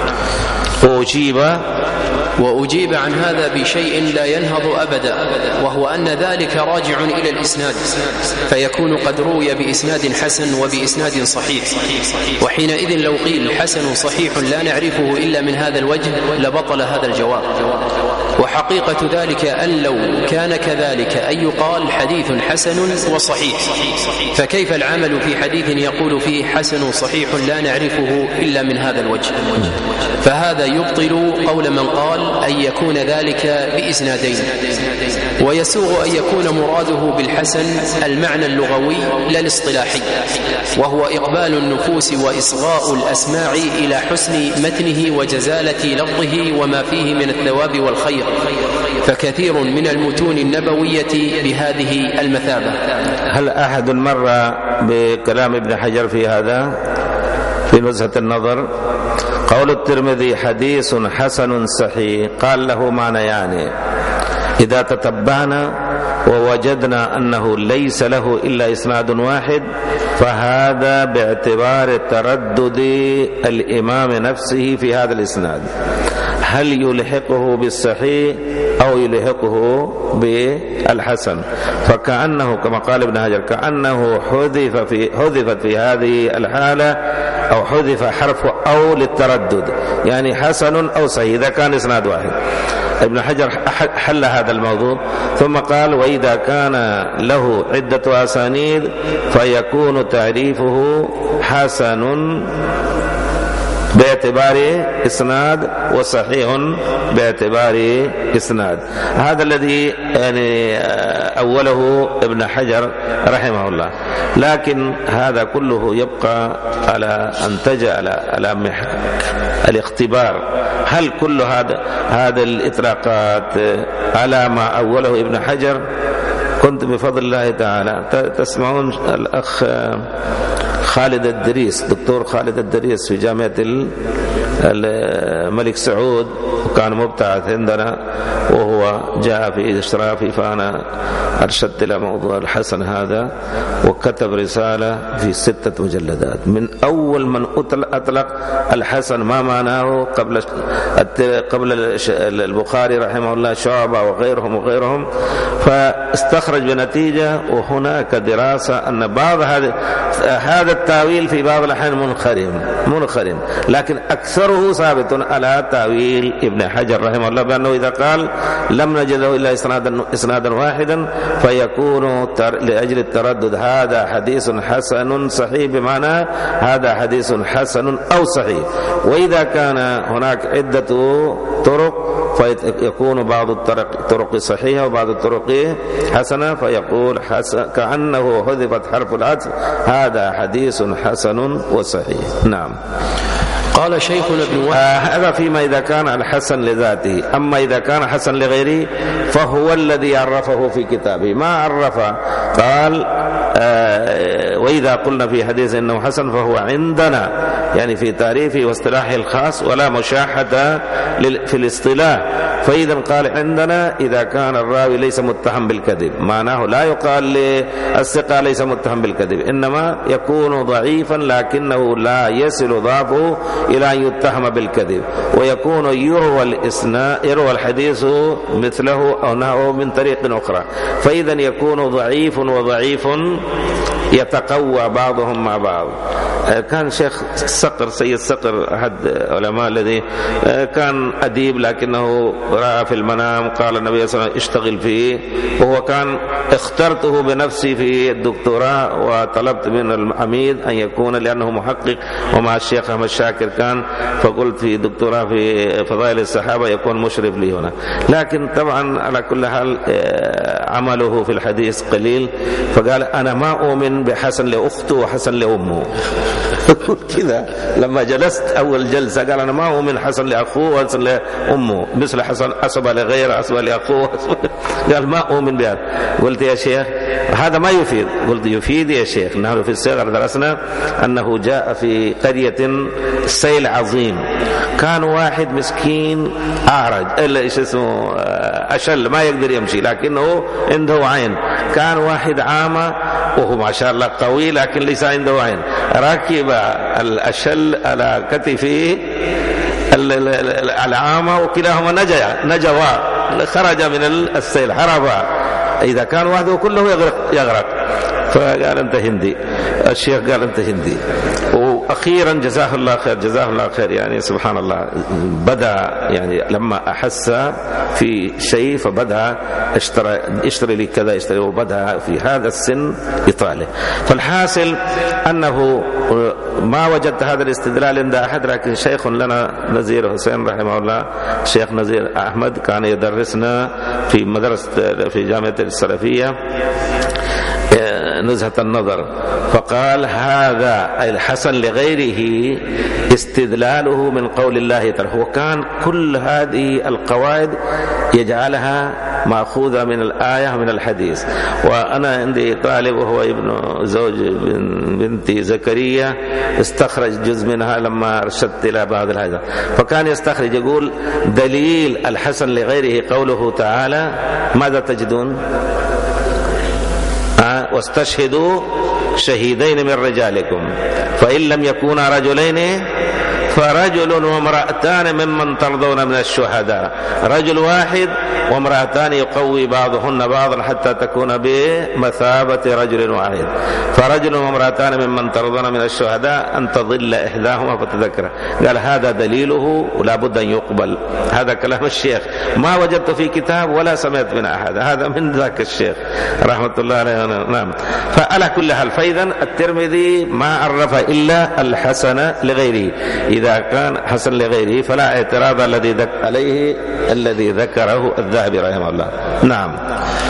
وأجيب عن هذا بشيء لا ينهض أبدا، وهو أن ذلك راجع إلى الإسناد، فيكون قد روي بإسناد حسن وبإسناد صحيح، وحينئذ لو قيل حسن صحيح لا نعرفه إلا من هذا الوجه لبطل هذا الجواب. وحقيقة ذلك أن لو كان كذلك أن يقال حديث حسن وصحيح، فكيف العمل في حديث يقول فيه حسن صحيح لا نعرفه إلا من هذا الوجه؟ فهذا يبطل قول من قال أن يكون ذلك بإسنادين. ويسوغ أن يكون مراده بالحسن المعنى اللغوي لا الاصطلاحي، وهو إقبال النفوس وإصغاء الأسماع إلى حسن متنه وجزالة لفظه وما فيه من الثواب والخير، فكثير من المتون النبوية بهذه المثابة. هل أحد مر بكلام ابن حجر في هذا في نزهة النظر؟ قول الترمذي حديث حسن صحيح قال له معنى، يعني إذا تتبعنا ووجدنا أنه ليس له إلا إسناد واحد فهذا باعتبار تردد الإمام نفسه في هذا الإسناد، هل يلحقه بالصحيح أو يلحقه بالحسن؟ فكأنه كما قال ابن حجر كأنه حذفت في هذه الحالة أو حذف حرف أو للتردد، يعني حسن أو صحيح إذا كان إسناد واحد. ابن حجر حل هذا الموضوع ثم قال: وإذا كان له عدة أسانيد فيكون تعريفه حسن باعتبار إسناد وصحيح باعتبار إسناد. هذا الذي يعني أوله ابن حجر رحمه الله. لكن هذا كله يبقى على أن تجعل على محك الاختبار، هل كل هذا الإطلاقات على ما أوله ابن حجر؟ كنت بفضل الله تعالى تسمعون الأخ خالد الدريس، دكتور خالد الدريس في جامعة الملك سعود، وكان مبتعث عندنا وهو جاء في إشرافي، فأنا أرشدت إلى موضوع الحسن هذا، وكتب رسالة في 6 مجلدات من أول من أطلق الحسن ما معناه قبل البخاري رحمه الله، شعبة وغيرهم، فاستخرج بنتيجة. وهناك دراسة أن بعض هذا التأويل في بعض الأحيان منخرم، لكن أكثره ثابت على تأويل ابن حجر رحمه الله، بأنه إذا قال لم نجد له إلا إسنادا واحدا فيكون لأجل التردد هذا حديث حسن صحيح، بمعنى هذا حديث حسن أو صحيح. وإذا كان هناك عدة طرق فيكون بعض الطرق صحيحة وبعض الطرق حسنة، فيقول كأنه حذفت حرف العطف هذا حديث حسن وصحيح. نعم. قال شيخنا ابن وهب هذا فيما إذا كان الحسن لذاته. أما إذا كان حسن لغيره فهو الذي عرفه في كتابه، ما عرف قال وإذا قلنا في حديث إنه حسن فهو عندنا، يعني في تعريفه واصطلاحه الخاص، ولا مشاحة في الاصطلاح. فإذا قال عندنا إذا كان الراوي ليس متهم بالكذب، معناه لا يقال للثقة ليس متهم بالكذب، إنما يكون ضعيفا لكنه لا يصل ضعفه إلى أن يتهم بالكذب، ويكون يروى الحديث مثله أو نحوه من طريق أخرى، فإذا يكون ضعيف وضعيف يتقوى بعضهم مع بعض. كان شيخ الصقر سيد صقر أحد علماء الذي كان أديب، لكنه رأى في المنام قال النبي صلى الله عليه وسلم اشتغل فيه، وهو كان اخترته بنفسي في الدكتوراه، وطلبت من العميد أن يكون لأنه محقق ومع الشيخ أحمد شاكر كان، فقلت في دكتوراه في فضائل الصحابة يكون مشرف لي هنا. لكن طبعا على كل حال عمله في الحديث قليل، فقال أنا ما أؤمن بحسن لأخته وحسن لأمه كذا. لما جلست أول جلسة قال أنا ما أؤمن حسن لأخوه وحسن لأمه، مثل حسن أصبع لغيره أصبع لأخوه قال ما أؤمن بهذا. قلت يا شيخ هذا ما يفيد. قلت يفيد يا شيخ، نحن في الصغر درسنا أنه جاء في قرية سيل عظيم، كان واحد مسكين أعرج إيش اسمه أشل ما يقدر يمشي لكنه عنده عين، كان واحد عامة وهو ما شاء الله قوي لكن ليس عنده عين، ركب الأشل على كتفه العامة وكلاهما نجوا خرج من السيل هربا. إذا كان وحده كله يغرق. فقال أنت هندي، الشيخ قال أنت هندي. وأخيرا جزاه الله خير يعني سبحان الله، بدأ يعني لما أحس في شيء فبدأ اشتري لي كذا اشتري، وبدأ في هذا السن يطالع. فالحاصل أنه ما وجدت هذا الاستدلال عند أحد، لكن شيخ لنا نزير حسين رحمه الله، الشيخ نزير أحمد كان يدرسنا في مدرسة في جامعة السلفية نزهة النظر، فقال هذا الحسن لغيره استدلاله من قول الله تعالى. وكان كل هذه القواعد يجعلها مأخوذة من الآية من الحديث. وأنا عندي طالب وهو ابن زوج بنتي زكريا استخرج جزء منها لما أرشدت إلى بعض هذا، فكان يستخرج يقول دليل الحسن لغيره قوله تعالى ماذا تجدون؟ واستشهدوا شهيدين من رجالكم فإن لم يكونا رجلين فرجل وامرأتان ممن ترضون من الشهداء، رجل واحد وامرأتان يقوي بعضهن بعضا حتى تكون بمثابة رجل واحد، فرجل وامرأتان ممن ترضون من الشهداء أن تضل إحداهما فتذكر. قال هذا دليله ولا بد أن يقبل. هذا كلام الشيخ، ما وجدت في كتاب ولا سمعت من أحد، هذا من ذاك الشيخ رحمة الله عليه. نعم. فعلى كل حال فإذا الترمذي ما عرف إلا الحسن لغيره، إذا كان حسن لغيره فلا اعتراض الذي ذكره الذهبي رحمه الله. نعم.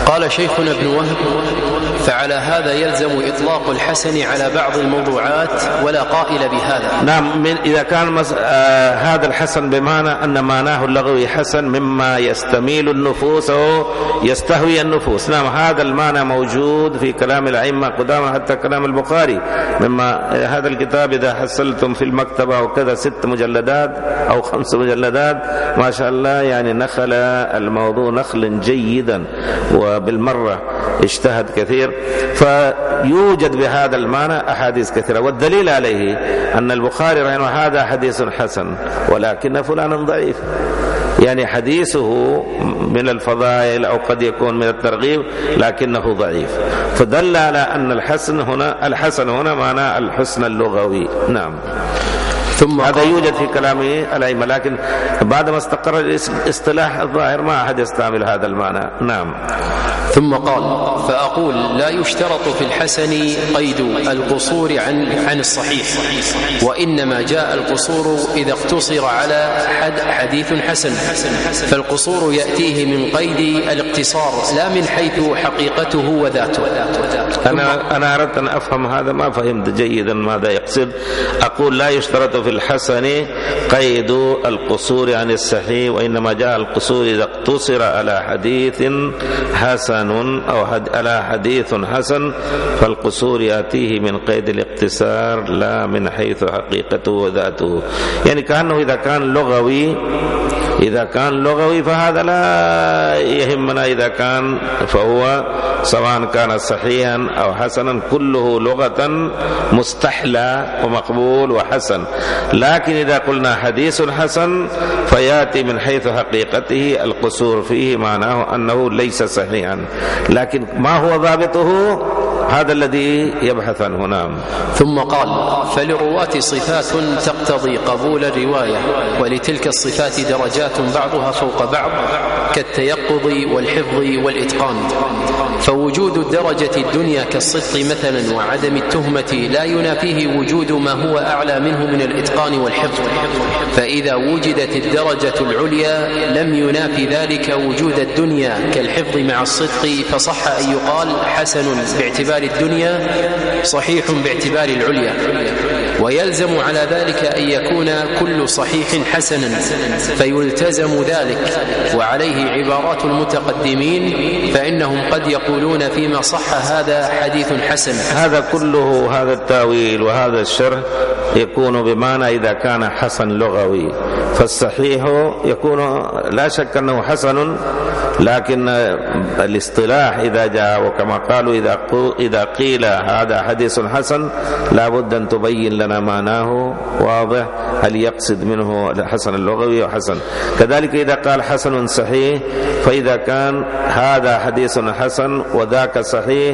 قال شيخنا ابن وهب: فعلى هذا يلزم إطلاق الحسن على بعض الموضوعات ولا قائل بهذا. نعم، إذا كان هذا الحسن بمعنى أن معناه اللغوي حسن مما يستميل النفوس أو يستهوي النفوس. نعم، هذا المعنى موجود في كلام الأئمة قدامى، حتى كلام البخاري. مما هذا الكتاب إذا حصلتم في المكتبة وكذا 6 مجلدات أو 5 مجلدات ما شاء الله، يعني نخل الموضوع نخل جيدا وبالمرة اجتهد كثير، فيوجد بهذا المعنى أحاديث كثيرة. والدليل عليه أن البخاري رحمه هذا حديث حسن ولكن فلانا ضعيف، يعني حديثه من الفضائل أو قد يكون من الترغيب لكنه ضعيف، فدل على أن الحسن هنا معنى الحسن اللغوي. نعم، ثم هذا يوجد في كلام الأئمة، لكن بعدما استقر الاصطلاح الظاهر ما أحد يستعمل هذا المعنى. نعم. ثم قال: فأقول لا يشترط في الحسن قيد القصور عن الصحيح، وإنما جاء القصور إذا اقتصر على حديث حسن، فالقصور يأتيه من قيد الاقتصار لا من حيث حقيقته وذاته. أنا أردت أن أفهم هذا، ما فهمت جيدا ماذا يقصد. أقول لا يشترط في الحسن قيد القصور عن الصحيح، وإنما جاء القصور إذا اقتصر على حديث حسن أو على حديث حسن، فالقصور يأتيه من قيد الاقتصار لا من حيث حقيقته وذاته. يعني كأنه إذا كان لغوي فهذا لا يهمنا، إذا كان فهو سواء كان صحيحا أو حسنا كله لغة مستحلى ومقبول وحسن. لكن إذا قلنا حديث حسن فيأتي من حيث حقيقته القصور فيه، معناه أنه ليس صحيحا، لكن ما هو ضابطه هذا الذي يبحث عنه. نعم. ثم قال: فللرواة صفات تقتضي قبول الرواية، ولتلك الصفات درجات بعضها فوق بعض كالتيقظ والحفظ والإتقان، فوجود الدرجة الدنيا كالصدق مثلا وعدم التهمة لا ينافيه وجود ما هو أعلى منه من الإتقان والحفظ، فإذا وجدت الدرجة العليا لم ينافي ذلك وجود الدنيا كالحفظ مع الصدق، فصح أن يقال حسن باعتبار الدنيا صحيح باعتبار العليا، ويلزم على ذلك أن يكون كل صحيح حسنا، فيلتزم ذلك. وعليه عبارات المتقدمين، فإنهم قد يقولون فيما صح هذا حديث حسن. هذا كله، هذا التاويل وهذا الشرح يكون بمعنى إذا كان حسن لغوي، فالصحيح يكون لا شك أنه حسن، لكن الاصطلاح إذا جاء وكما قالوا إذا قيل هذا حديث حسن لا بد أن تبين لنا معناه واضح، هل يقصد منه الحسن اللغوي وحسن. كذلك إذا قال حسن صحيح، فإذا كان هذا حديث حسن وذاك صحيح،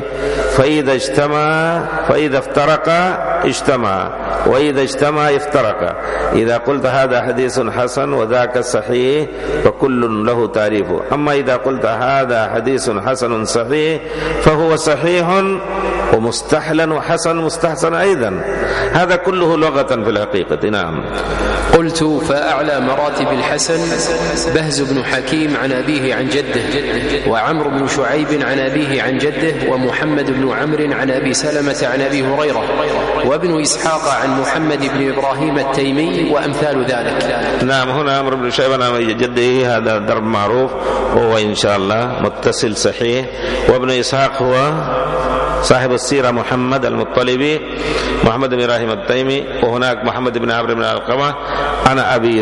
فإذا افترقا اجتمع، وإذا اجتمع افترقا. إذا قلت هذا حديث حسن وذاك صحيح فكل له تعريفه. أما إذا قلت هذا حديث حسن صحيح فهو صحيح ومستحلا وحسن مستحسن أيضا، هذا كله لغة في الحقيقة. نعم. قلت: فأعلى مراتب الحسن بهز بن حكيم عن أبيه عن جده، وعمرو بن شعيب عن أبيه عن جده، ومحمد بن عمرو عن أبي سلمة عن أبي هريرة، وابن إسحاق عن محمد بن إبراهيم التيمي، وأمثال ذلك. نعم. هنا عمرو بن شعيب عن جده، هذا درب معروف وهو إن شاء الله متصل صحيح. وابن إسحاق هو صاحب السيرة محمد المطلبي، محمد بن إبراهيم التيمي، وهناك محمد بن عمرو بن علقمة عن أبي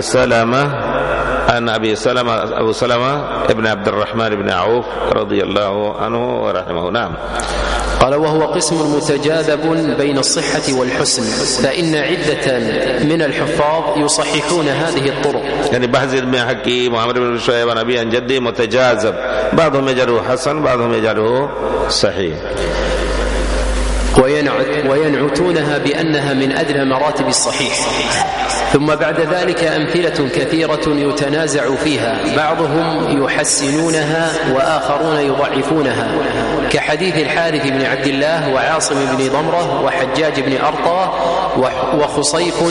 سلمة أبو سلمة ابن عبد الرحمن بن عوف رضي الله عنه ورحمه. نعم. قال: وهو قسم متجاذب بين الصحة والحسن، فإن عدة من الحفاظ يصححون هذه الطرق. يعني بهز بن حكيم وعمرو بن شعيب عن أبيه عن جده متجاذب، بعضهم يجعله حسن بعضهم يجعله صحيح. وينعتونها بأنها من أدنى مراتب الصحيح. ثم بعد ذلك أمثلة كثيرة يتنازع فيها، بعضهم يحسنونها وآخرون يضعفونها، كحديث الحارث بن عبد الله وعاصم بن ضمرة وحجاج بن أرطى وخصيف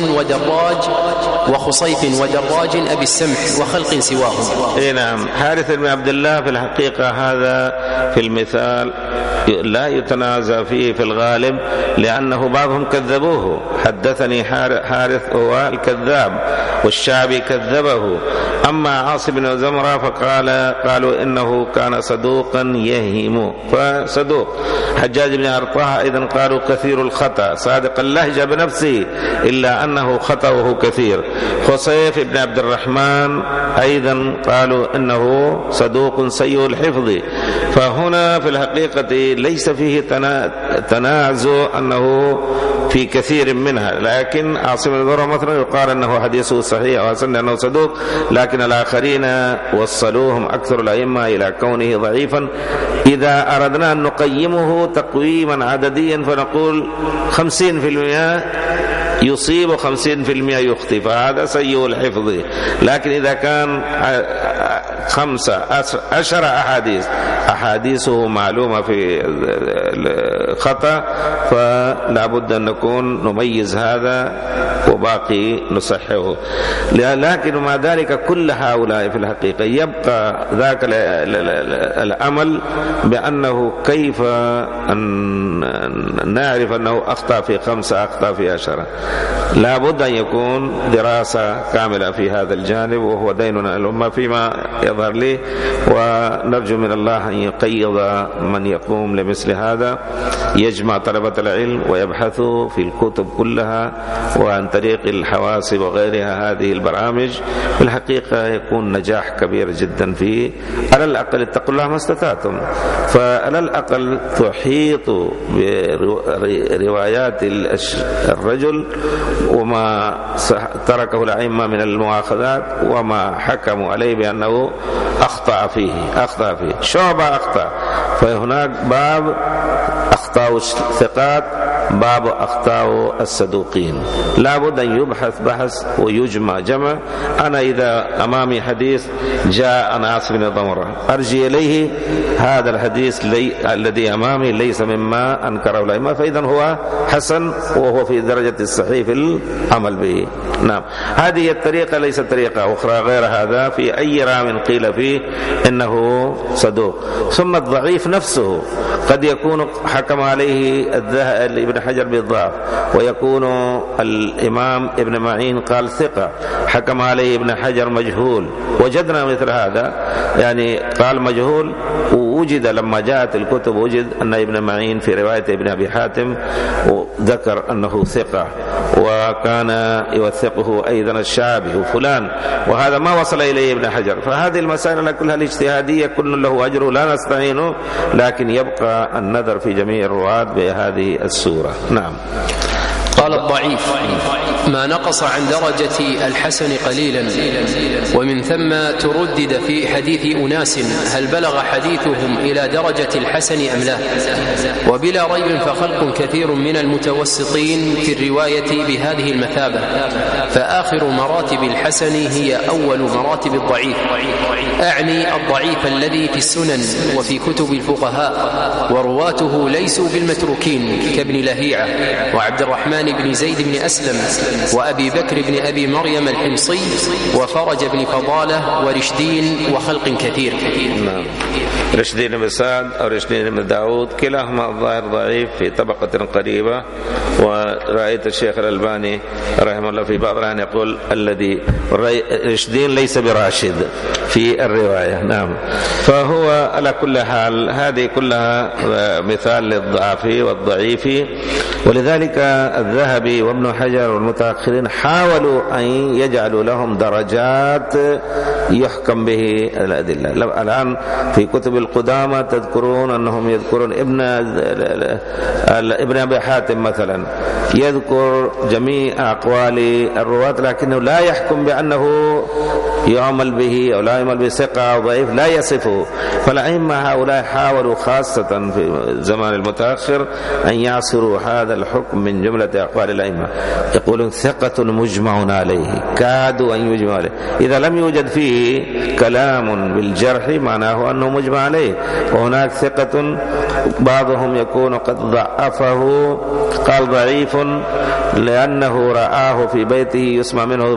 ودراج أبي السمح وخلق سواهم. نعم. حارث بن عبد الله في الحقيقة هذا في المثال لا يتنازع فيه في الغالب، لأنه بعضهم كذبوه. حدثني حارث هو الكذاب والشعبي كذبه. أما عاصم بن زمرة قالوا إنه كان صدوقا يهم، فصدوق. حجاج بن أرطاه أيضا قالوا كثير الخطأ، صادق اللهجة بنفسه إلا أنه خطأه كثير. خصيف بن عبد الرحمن أيضا قالوا إنه صدوق سيء الحفظ. فهنا في الحقيقة ليس فيه تنازع أنه في كثير منها، لكن عاصم بن زمرة مثلا يقال أنه حديثه صحيح وحسن أنه صدوق، لكن الآخرين وصلوهم أكثر الأئمة إلى كونه ضعيفا. إذا أردنا أن نقيمه تقويما عدديا فنقول 50% يصيب 50% يخطئ، فهذا سيء الحفظ. لكن إذا كان 15 أحاديثه معلومة في الخطأ، فلا بد أن نكون نميز هذا وباقي نصححه. لكن مع ذلك كل هؤلاء في الحقيقة يبقى ذاك الأمل بأنه كيف أن نعرف أنه أخطأ في 5 أخطأ في 10. لا بد أن يكون دراسة كاملة في هذا الجانب، وهو ديننا الأمة فيما يظهر لي، ونرجو من الله أن يقيض من يقوم لمثل هذا، يجمع طلبة العلم ويبحثوا في الكتب كلها وعن طريق الحواسب وغيرها هذه البرامج. في الحقيقة يكون نجاح كبير جدا فيه. على الأقل اتقوا الله ما استطعتم، فعلى الأقل تحيط بروايات الرجل وما تركه الأئمة من المؤاخذات وما حكموا عليه بأنه أخطأ فيه. شعبة أخطأ، فهناك باب أخطاء الثقات، باب أخطاء الصدوقين. لا بد أن يبحث بحث ويجمع جمع. أنا إذا أمامي حديث جاء عن عاصم بن ضمرة أرجي إليه هذا الحديث الذي أمامي ليس مما أنكره الأئمة، فإذا هو حسن وهو في درجة الصحيح في العمل به. نعم، هذه الطريقة ليست طريقة أخرى غير هذا في أي رام قيل فيه إنه صدوق. ثم الضعيف نفسه قد يكون حكم عليه ابن حجر بالضعف، ويكون الإمام ابن معين قال ثقة، حكم عليه ابن حجر مجهول. وجدنا مثل هذا، يعني قال مجهول، ووجد لما جاءت الكتب وجد أن ابن معين في رواية ابن أبي حاتم ذكر أنه ثقة، وكان يوثقه أيضا الشعبي وفلان، وهذا ما وصل إليه ابن حجر. فهذه المسائل كلها الاجتهادية كل له أجر لا نستعينه، لكن يبقى النظر في جميع الرواة بهذه السورة. نعم. قال الضعيف ما نقص عن درجة الحسن قليلا، ومن ثم تردد في حديث أناس هل بلغ حديثهم إلى درجة الحسن أم لا. وبلا ريب فخلق كثير من المتوسطين في الرواية بهذه المثابة، فآخر مراتب الحسن هي أول مراتب الضعيف. أعني الضعيف الذي في السنن وفي كتب الفقهاء، ورواته ليسوا بالمتروكين كابن لهيعة وعبد الرحمن بن زيد بن أسلم وأبي بكر بن أبي مريم الحمصي وفرج بن فضالة ورشدين وخلق كثير. نعم. رشدين بن سعد أو رشدين بن داود كلاهما الظاهر ضعيف في طبقة قريبة. ورأيت الشيخ الألباني رحمه الله في بعض الأحيان يقول الذي رشدين ليس براشد في الرواية. نعم. فهو على كل حال هذه كلها مثال للضعف والضعيف. ولذلك الذهبي وابن حجر والمتأخرين حاولوا أن يجعلوا لهم درجات يحكم به الأدلة. الآن في كتب القدامى تذكرون أنهم يذكرون ابن أبي حاتم مثلا يذكر جميع أقوال الرواة، لكنه لا يحكم بأنه يعمل به أو لا يعمل بثقة أو ضعيف، لا يصفه. فالأئمة هؤلاء حاولوا خاصة في الزمان المتأخر أن يعصروا هذا الحكم من جملة أقوال الأئمة، يقولون ثقة مجمع عليه، كادوا أن يجمع عليه. إذا لم يوجد فيه كلام بالجرح معناه أنه مجمع عليه. وهناك ثقة بعضهم يكون قد ضعفه، قال ضعيف لأنه رآه في بيته يسمع منه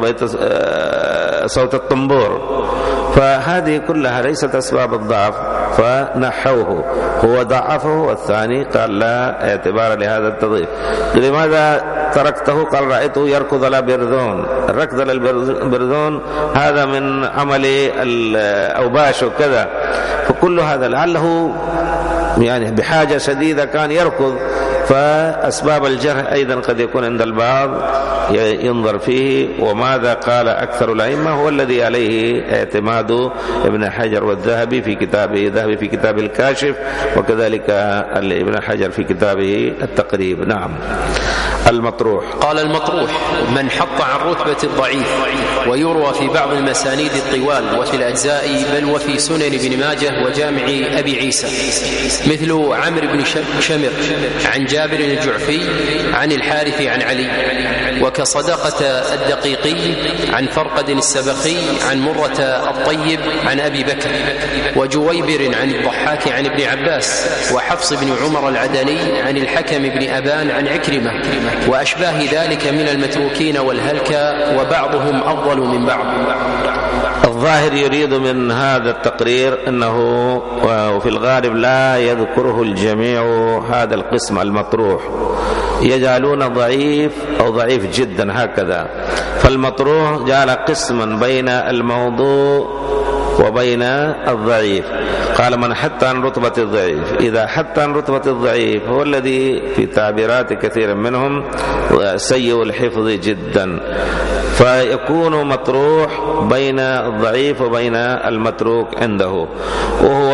صوت الطنبور، فهذه كلها ليست أسباب الضعف، فنحوه. هو ضعفه، والثاني قال لا اعتبار لهذا التضعيف. لماذا تركته؟ قال رأيته يركض على برذون. الركض على البرذون هذا من عمل الأوباش وكذا، فكل هذا لعله يعني بحاجة شديدة كان يركض. فأسباب الجرح أيضا قد يكون عند البعض ينظر فيه. وماذا قال أكثر الأئمة هو الذي عليه اعتماد ابن حجر والذهبي في كتابه الكاشف، وكذلك ابن حجر في كتابه التقريب. نعم. المطروح. قال المطروح من حط عن رتبة الضعيف، ويروى في بعض المسانيد الطوال وفي الأجزاء بل وفي سنن ابن ماجه وجامع أبي عيسى، مثل عمرو بن شمر عن جابر الجعفي عن الحارث عن علي، وكصدقة الدقيقي عن فرقد السبخي عن مرة الطيب عن أبي بكر، وجويبر عن الضحاك عن ابن عباس، وحفص بن عمر العدني عن الحكم بن أبان عن عكرمة، وأشباه ذلك من المتروكين والهلكة، وبعضهم أفضل من بعض. الظاهر يريد من هذا التقرير أنه وفي الغالب لا يذكره الجميع هذا القسم المطروح، يجعلون ضعيف أو ضعيف جدا هكذا. فالمطروح جعل قسما بين الموضوع وبين الضعيف. قال من حتى عن رتبة الضعيف. إذا حتى عن رتبة الضعيف هو الذي في تعبيرات كثير منهم سيء الحفظ جدا، فيكون مطروح بين الضعيف وبين المتروك عنده. وهو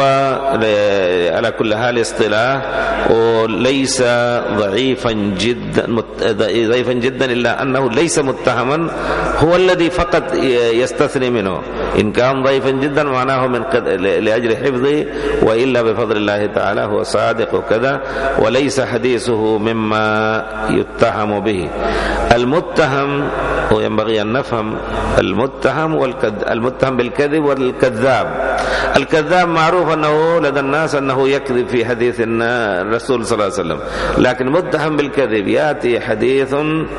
على كل حال اصطلاح، وليس ضعيفا جدا إلا أنه ليس متهما، هو الذي فقط يستثني منه. إن كان ضعيفا جدا معناه لأجل حفظه، وإلا بفضل الله تعالى هو صادق وكذا، وليس حديثه مما يتهم به. المتهم وينبغي أن نفهم المتهم بالكذب والكذاب. الكذاب معروف أنه لدى الناس أنه يكذب في حديث الرسول صلى الله عليه وسلم، لكن متهم بالكذب يأتي حديث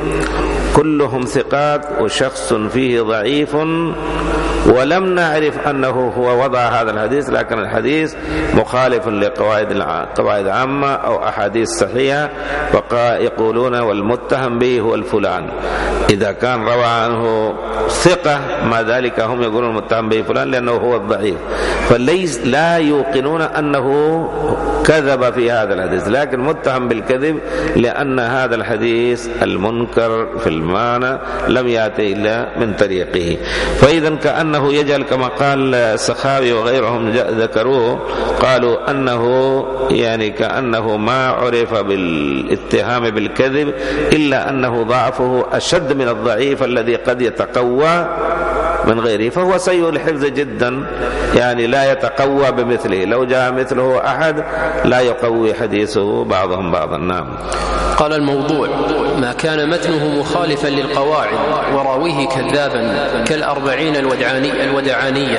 كلهم ثقات وشخص فيه ضعيف ولم نعرف أنه هو وضع هذا الحديث، لكن الحديث مخالف لقواعد عامة أو أحاديث صحيحة، يقولون والمتهم به هو الفلان. إذا كان روى عنه ثقة ما ذلك هم يقولون المتهم به فلان لأنه هو الضعيف، لا يوقنون أنه كذب في هذا الحديث، لكن متهم بالكذب لأن هذا الحديث المنكر في المعنى لم يأتي إلا من طريقه. فإذا كأنه يجعل كما قال السخاوي وغيرهم ذكروه، قالوا أنه يعني كأنه ما عرف بالاتهام بالكذب إلا أنه ضعفه أشد من الضعيف الذي قد يتقوى من غيره، فهو سيء الحفظ جدا، يعني لا يتقوى بمثله. لو جاء مثله أحد لا يقوي حديثه بعضهم بعضا. نعم. قال الموضوع ما كان متنه مخالفا للقواعد وراويه كذابا كالأربعين الودعانية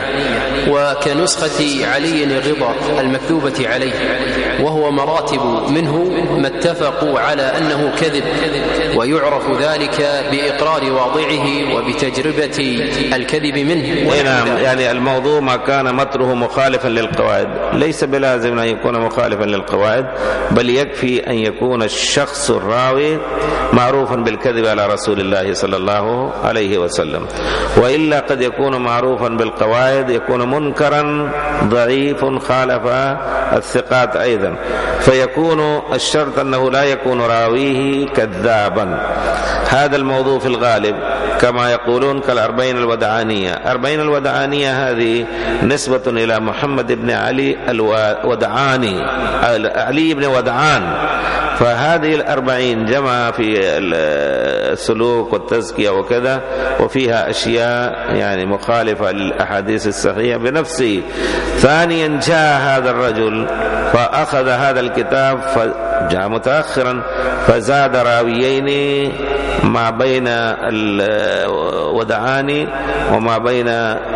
وكنسخة علي الرضا المكتوبة عليه، وهو مراتب منه ما اتفقوا على أنه كذب، ويعرف ذلك بإقرار واضعه وبتجربة الكذب منه. نعم، يعني الموضوع ما كان متنه مخالفا للقواعد، ليس بلازم أن يكون مخالفا للقواعد، بل يكفي أن يكون الشخص الراوي معروفا بالكذب على رسول الله صلى الله عليه وسلم، وإلا قد يكون معروفا بالقواعد يكون منكرا ضعيف خالف الثقات أيضا، فيكون الشرط أنه لا يكون راويه كذابا. هذا الموضوع في الغالب كما يقولون كالأربعين الودعانية. 40 الودعانية هذه نسبة إلى محمد بن علي الودعاني، علي بن ودعان. فهذه 40 جمع في السلوك والتزكية وكذا، وفيها أشياء يعني مخالفة للأحاديث الصحيحة بنفسه. ثانيا جاء هذا الرجل فأخذ هذا الكتاب، فجاء متأخرا فزاد راويين ما بين الودعاني وما بين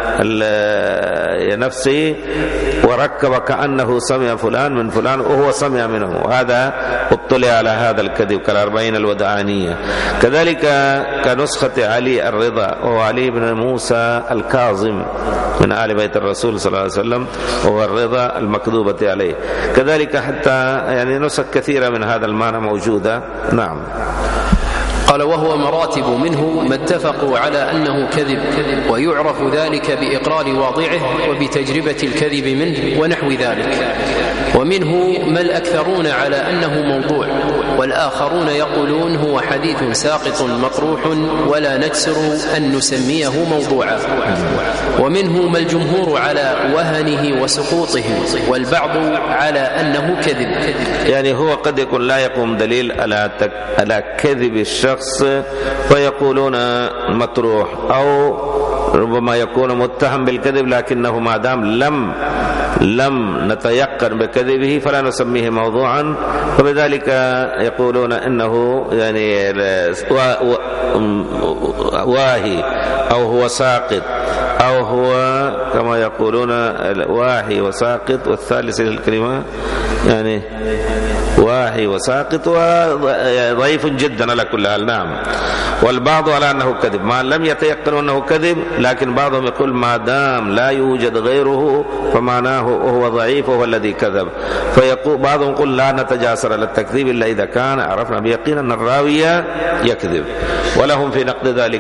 نفسه، وركب كأنه سمع فلان من فلان وهو سمع منه، وهذا اطلع على هذا الكذب كالأربعين الودعانية. كذلك كنسخة علي الرضا، وهو علي بن موسى الكاظم من آل بيت الرسول صلى الله عليه وسلم، وهو الرضا المكذوبة عليه. كذلك حتى يعني نسخ كثيرة من هذا المعنى موجودة. نعم. قال: وهو مراتب، منه ما اتفقوا على أنه كذب، ويعرف ذلك بإقرار واضعه وبتجربة الكذب منه ونحو ذلك. ومنه ما الأكثرون على أنه موضوع، والآخرون يقولون هو حديث ساقط مطروح ولا نكسر أن نسميه موضوعا. ومنه ما الجمهور على وهنه وسقوطه، والبعض على أنه كذب. يعني هو قد يكون لا يقوم دليل على كذب الشخص فيقولون مطروح، أو ربما يكون متهم بالكذب لكنه ما دام لم نتيقن بكذبه فلا نسميه موضوعا، فبذلك يقولون انه يعني واهي او هو ساقط، او هو كما يقولون واهي وساقط، والثالث للكلمة يعني واهي وساقط وضعيف جدا على كل حال. نعم. والبعض على أنه كذب، ما لم يتيقنوا أنه كذب، لكن بعضهم يقول ما دام لا يوجد غيره فمعناه هو ضعيف وهو الذي كذب. فيقول بعضهم يقول لا نتجاسر على التكذيب إلا إذا كان عرفنا بيقين أن الراوي يكذب. ولهم في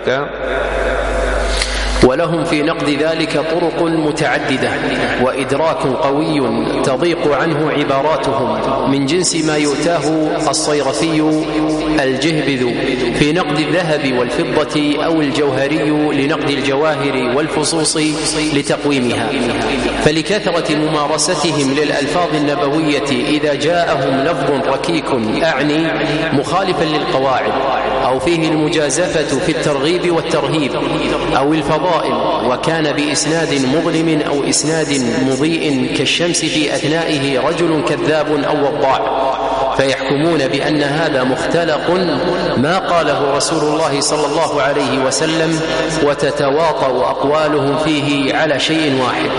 نقد ذلك طرق متعددة وإدراك قوي تضيق عنه عباراتهم، من جنس ما يؤتاه الصيرفي الجهبذ في نقد الذهب والفضة، أو الجوهري لنقد الجواهر والفصوص لتقويمها. فلكثرة ممارستهم للألفاظ النبوية إذا جاءهم لفظ ركيك أعني مخالفا للقواعد، أو فيه المجازفة في الترغيب والترهيب أو الفضائل، وكان بإسناد مظلم أو إسناد مضيء كالشمس في أثنائه رجل كذاب أو وضاع، فيحكمون بأن هذا مختلق ما قاله رسول الله صلى الله عليه وسلم، وتتواطأ أقوالهم فيه على شيء واحد.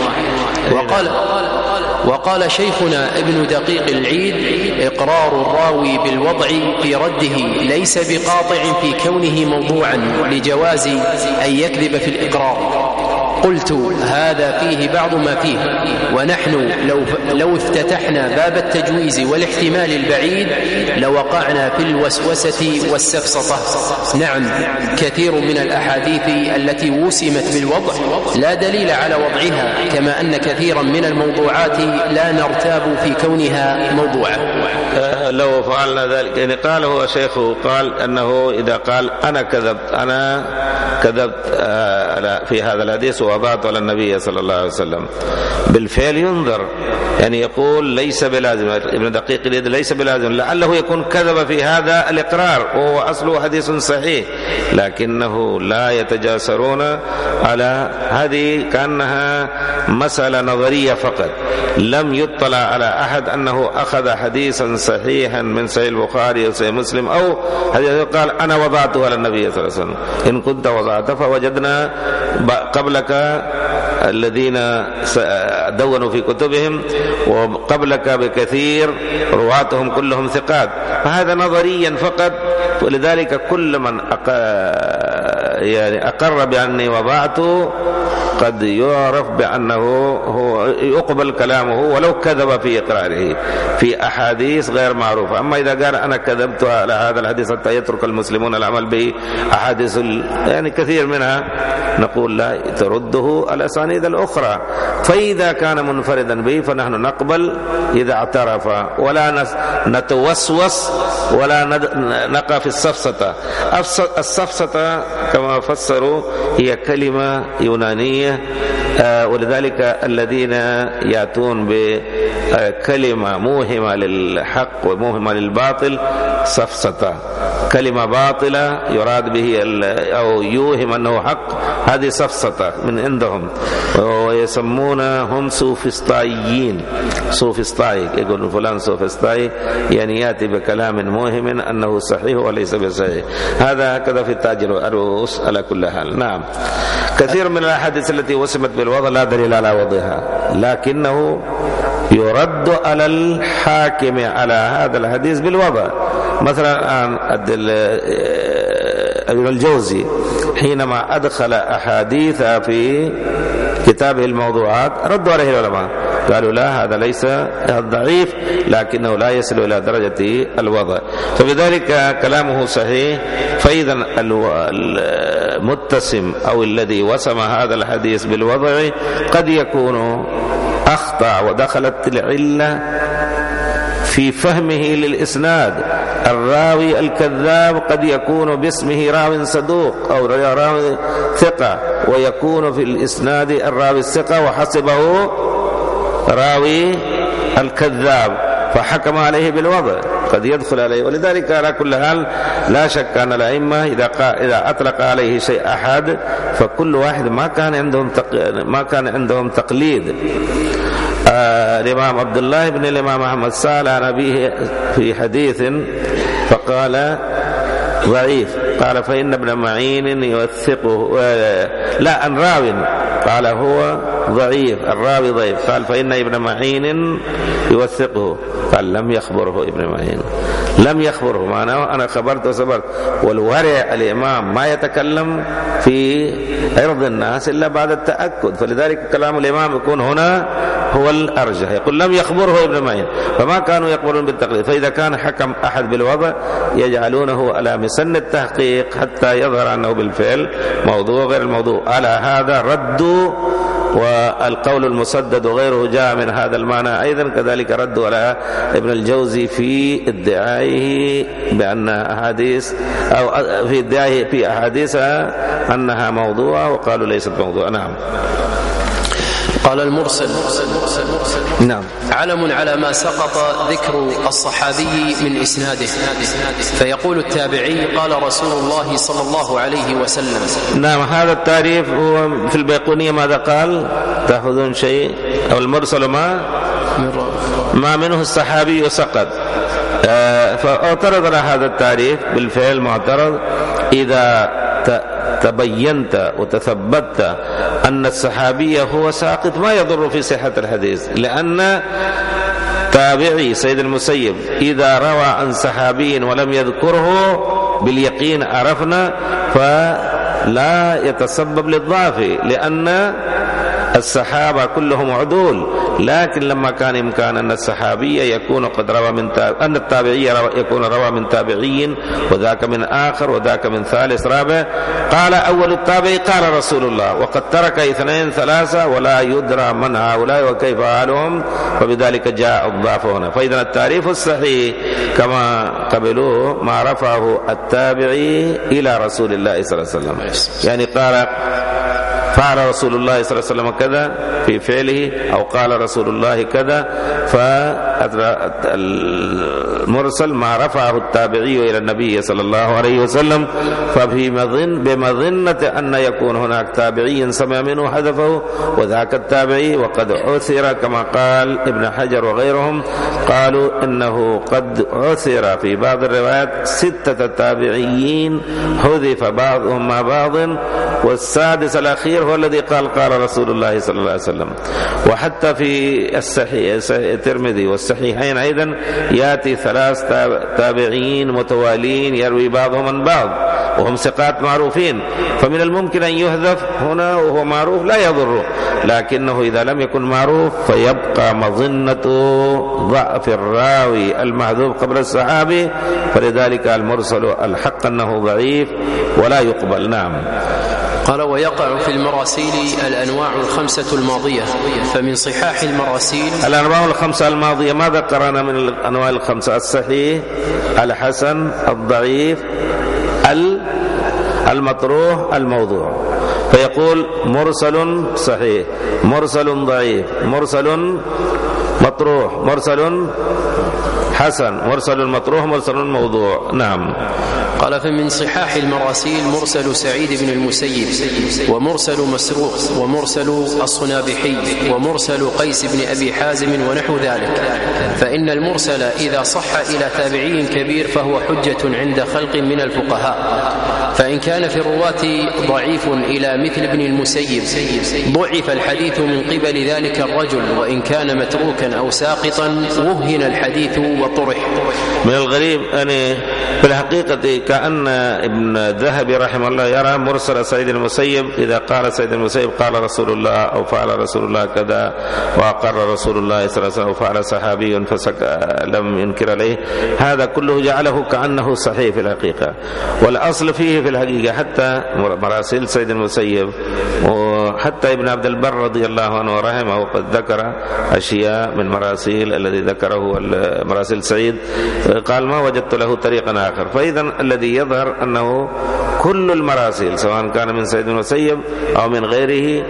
وقال شيخنا ابن دقيق العيد: إقرار الراوي بالوضع في رده ليس بقاطع في كونه موضوعا لجواز أن يكذب في الإقرار. قلت: هذا فيه بعض ما فيه، ونحن لو افتتحنا باب التجويز والاحتمال البعيد لوقعنا في الوسوسة والسفسطة. نعم، كثير من الأحاديث التي وسمت بالوضع لا دليل على وضعها، كما أن كثيرا من الموضوعات لا نرتاب في كونها موضوعة. لو فعلنا ذلك، يعني قال هو شيخه قال أنه إذا قال أنا كذبت في هذا الحديث ووضعت على النبي صلى الله عليه وسلم، بالفعل ينظر، يعني يقول ليس بلازم، ابن دقيق العيد ليس بلازم، لعله يكون كذب في هذا الإقرار وهو أصله حديث صحيح، لكنه لا يتجاسرون على هذه، كأنها مسألة نظرية فقط. لم يطلع على أحد أنه أخذ حديثا صحيحا من صحيح البخاري أو صحيح مسلم أو حديث قال أنا وضعته على النبي صلى الله عليه وسلم. إن كنت وضعته فوجدنا قبلك الذين دونوا في كتبهم وقبلك بكثير رواتهم كلهم ثقات، فهذا نظريا فقط. ولذلك كل من أقر بأني وضعته قد يعرف بأنه هو يقبل كلامه ولو كذب في إقراره في أحاديث غير معروفة. أما إذا قال أنا كذبت على هذا الحديث حتى يترك المسلمون العمل به أحاديث يعني كثير منها، نقول لا، ترده الأسانيد الأخرى. فإذا كان منفردا به فنحن نقبل إذا اعترف، ولا نتوسوس ولا نقع في السفسطة. السفسطة كما فسروا هي كلمة يونانية، ولذلك الذين يأتون بكلمة موهمة للحق وموهمة للباطل سفسطة، كلمة باطلة يراد به أو يوهم أنه حق، هذه سفسطة من عندهم، ويسمونهم سوفسطائيين. سوفسطائي يقول فلان سوفسطائي، يعني يأتي بكلام موهم أنه صحيح وليس بصحيح. هذا هكذا في تاج الرؤوس على كل حال. نعم، كثير من الأحاديث التي وصمت بالوضع لا دليل على وضعها، لكنه يرد على الحاكم على هذا الحديث بالوضع. مثلا ابن الجوزي حينما أدخل أحاديث في كتابه الموضوعات ردوا عليه العلماء، قالوا لا، هذا ليس ضعيف لكنه لا يصل إلى درجة الوضع، فبذلك كلامه صحيح. فإذا المتسم أو الذي وسم هذا الحديث بالوضع قد يكون أخطأ ودخلت العلة في فهمه للإسناد. الراوي الكذاب قد يكون باسمه راوي صدوق أو راوي ثقة، ويكون في الإسناد الراوي الثقة وحسبه راوي الكذاب فحكم عليه بالوضع، قد يدخل عليه. ولذلك على كل حال لا شك أن الأئمة إذا أطلق عليه شيء أحد فكل واحد ما كان عندهم تقليد. الإمام عبد الله بن الإمام أحمد سأل عن أبيه في حديث فقال ضعيف، قال فإن ابن معين يوثقه، لا عن راو قال هو ضعيف، الراوي ضعيف، قال فإن ابن معين يوثقه، قال لم يخبره ابن معين، لم يخبره، معناه أنا خبرت وصبرت. والورع الإمام ما يتكلم في عرض الناس إلا بعد التأكد، فلذلك كلام الإمام يكون هنا هو الأرجح، يقول لم يخبره ابن معين، فما كانوا يقبلون بالتقليد. فإذا كان حكم أحد بالوضع يجعلونه على مسن التحقيق حتى يظهر أنه بالفعل موضوع غير الموضوع. على هذا ردوا، والقول المسدد وغيره جاء من هذا المعنى أيضا، كذلك ردوا على ابن الجوزي في ادعائه بأن أحاديث أو في ادعائه في أحاديثها أنها موضوعة وقالوا ليست موضوعة. نعم. قال المرسل نعم علم على ما سقط ذكر الصحابي من إسناده، فيقول التابعي قال رسول الله صلى الله عليه وسلم. نعم، هذا التعريف هو في البيقونية ماذا قال؟ تأخذون شيء أو المرسل ما منه الصحابي سقط، فاعترض على هذا التعريف بالفعل معترض. إذا تبينت وتثبت أن الصحابي هو ساقط ما يضر في صحة الحديث، لأن تابعي سيد المسيب إذا روى عن صحابي ولم يذكره باليقين عرفنا فلا يتسبب للضعف، لأن الصحابة كلهم عدول. لكن لما كان إمكان أن الصحابي يكون قد روى من أن التابعي يكون روى من تابعي وذاك من آخر وذاك من ثالث رابع، قال أول التابعي قال رسول الله، وقد ترك اثنين ثلاثة ولا يدرى من هؤلاء وكيف حالهم، وبذلك جاء الضعف هنا. فإذا التعريف الصحيح كما قبلوه ما رفعه التابعي إلى رسول الله صلى الله عليه وسلم، يعني قال فعل رسول الله صلى الله عليه وسلم كذا في فعله، أو قال رسول الله كذا. فالمرسل ما رفعه التابعي إلى النبي صلى الله عليه وسلم، بمظنة أن يكون هناك تابعي سمع منه حذفه وذاك التابعي. وقد عثر كما قال ابن حجر وغيرهم، قالوا إنه قد عثر في بعض الروايات 6 تابعيين حذف بعضهم مع بعض، والسادس الأخير هو الذي قال رسول الله صلى الله عليه وسلم. وحتى في الصحيح الترمذي والصحيحين أيضا يأتي 3 تابعين متوالين يروي بعضهم عن بعض، وهم ثقات معروفين، فمن الممكن أن يحذف هنا وهو معروف لا يضره، لكنه إذا لم يكن معروف فيبقى مظنة ضعف الراوي المحذوف قبل الصحابي، فلذلك المرسل الحق أنه ضعيف ولا يقبل. نعم. قال ويقع في المراسيل الأنواع الخمسة الماضية، فمن صحاح المراسيل الأنواع الخمسة الماضية ما ذكرنا من الأنواع الخمسة: الصحيح، الحسن، الضعيف، المطروح، الموضوع. فيقول مرسل صحيح، مرسل ضعيف، مرسل مطروح، مرسل حسن، مرسل مطروح، مرسل موضوع. نعم. قال فمن صحاح المراسيل مرسل سعيد بن المسيب، ومرسل مسروق، ومرسل الصنابحي، ومرسل قيس بن أبي حازم ونحو ذلك. فإن المرسل إذا صح إلى تابعي كبير فهو حجة عند خلق من الفقهاء، فإن كان في الرواة ضعيف إلى مثل ابن المسيب ضعف الحديث من قبل ذلك الرجل، وإن كان متروكا أو ساقطا وهن الحديث وطرح. من الغريب أن في الحقيقة كأن ابن الذهبي رحمه الله يرى مرسل سعيد المسيب إذا قال سعيد المسيب قال رسول الله أو فعل رسول الله كذا وأقر رسول الله صلى الله عليه وسلم وفعل صحابي لم ينكر عليه، هذا كله جعله كأنه صحيح في الحقيقة. والأصل فيه في الحقيقة حتى مراسيل سعيد المسيب وحتى ابن عبد البر رضي الله عنه ورحمه قد ذكر أشياء من مراسيل الذي ذكره مراسيل سعيد، قال ما وجدت له طريقا آخر. فإذا الذي يظهر أنه كل المراسيل سواء كان من سعيد المسيب أو من غيره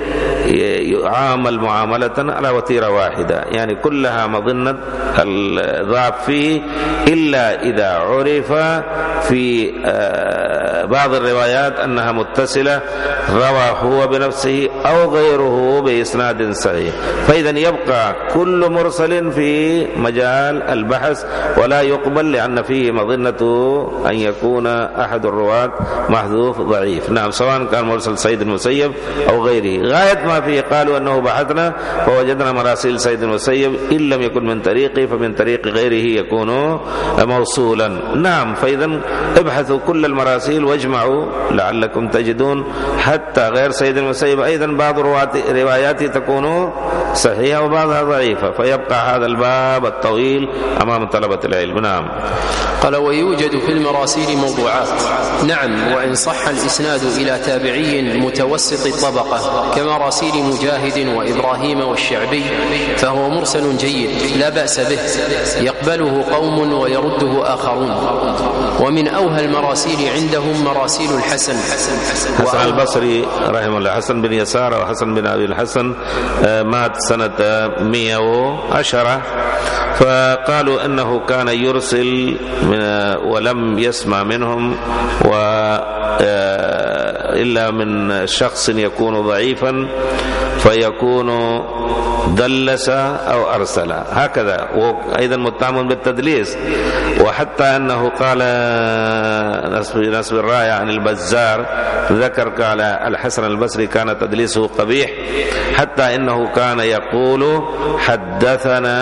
يعامل معاملة على وتيرة واحدة، يعني كلها مظنة الضعف فيه، إلا إذا عرف في بعض الروايات أنها متصلة روى هو بنفسه أو غيره بإسناد صحيح، فإذا يبقى كل مرسل في مجال البحث ولا يقبل، لأن فيه مظنة أن يكون أحد الرواة محذوف ضعيف. نعم، سواء كان مرسل سعيد المسيب أو غيره. غاية ما فيه قالوا أنه بحثنا فوجدنا مراسيل سعيد المسيب إن لم يكن من طريقه فمن طريق غيره يكون موصولا. نعم، فإذا ابحثوا كل المراسيل واجمعوا لعلكم تجدون حتى غير سعيد المسيب أيضا بعض رواياته تكون صحيحة وبعضها ضعيفة، فيبقى هذا الباب الطويل أمام طلبة العلم. نعم. قال ويوجد في المراسيل موضوعات، نعم، وإن صح الإسناد إلى تابعي متوسط الطبقة كمراسيل مجاهد وإبراهيم والشعبي فهو مرسل جيد لا بأس به، يقبله قوم ويرده آخرون. ومن أوهى المراسيل عندهم مراسيل الحسن البصري رحمه الله، حسن بن يسار وحسن بن أبي الحسن، مات سنة 110، فقالوا أنه كان يرسل ولم يسمع منهم إلا من شخص يكون ضعيفا فيكون دلس أو أرسل هكذا، وأيضا متهم بالتدليس. وحتى أنه قال نسب الراية عن البزار ذكر قال الحسن البصري كان تدليسه قبيح، حتى إنه كان يقول حدثنا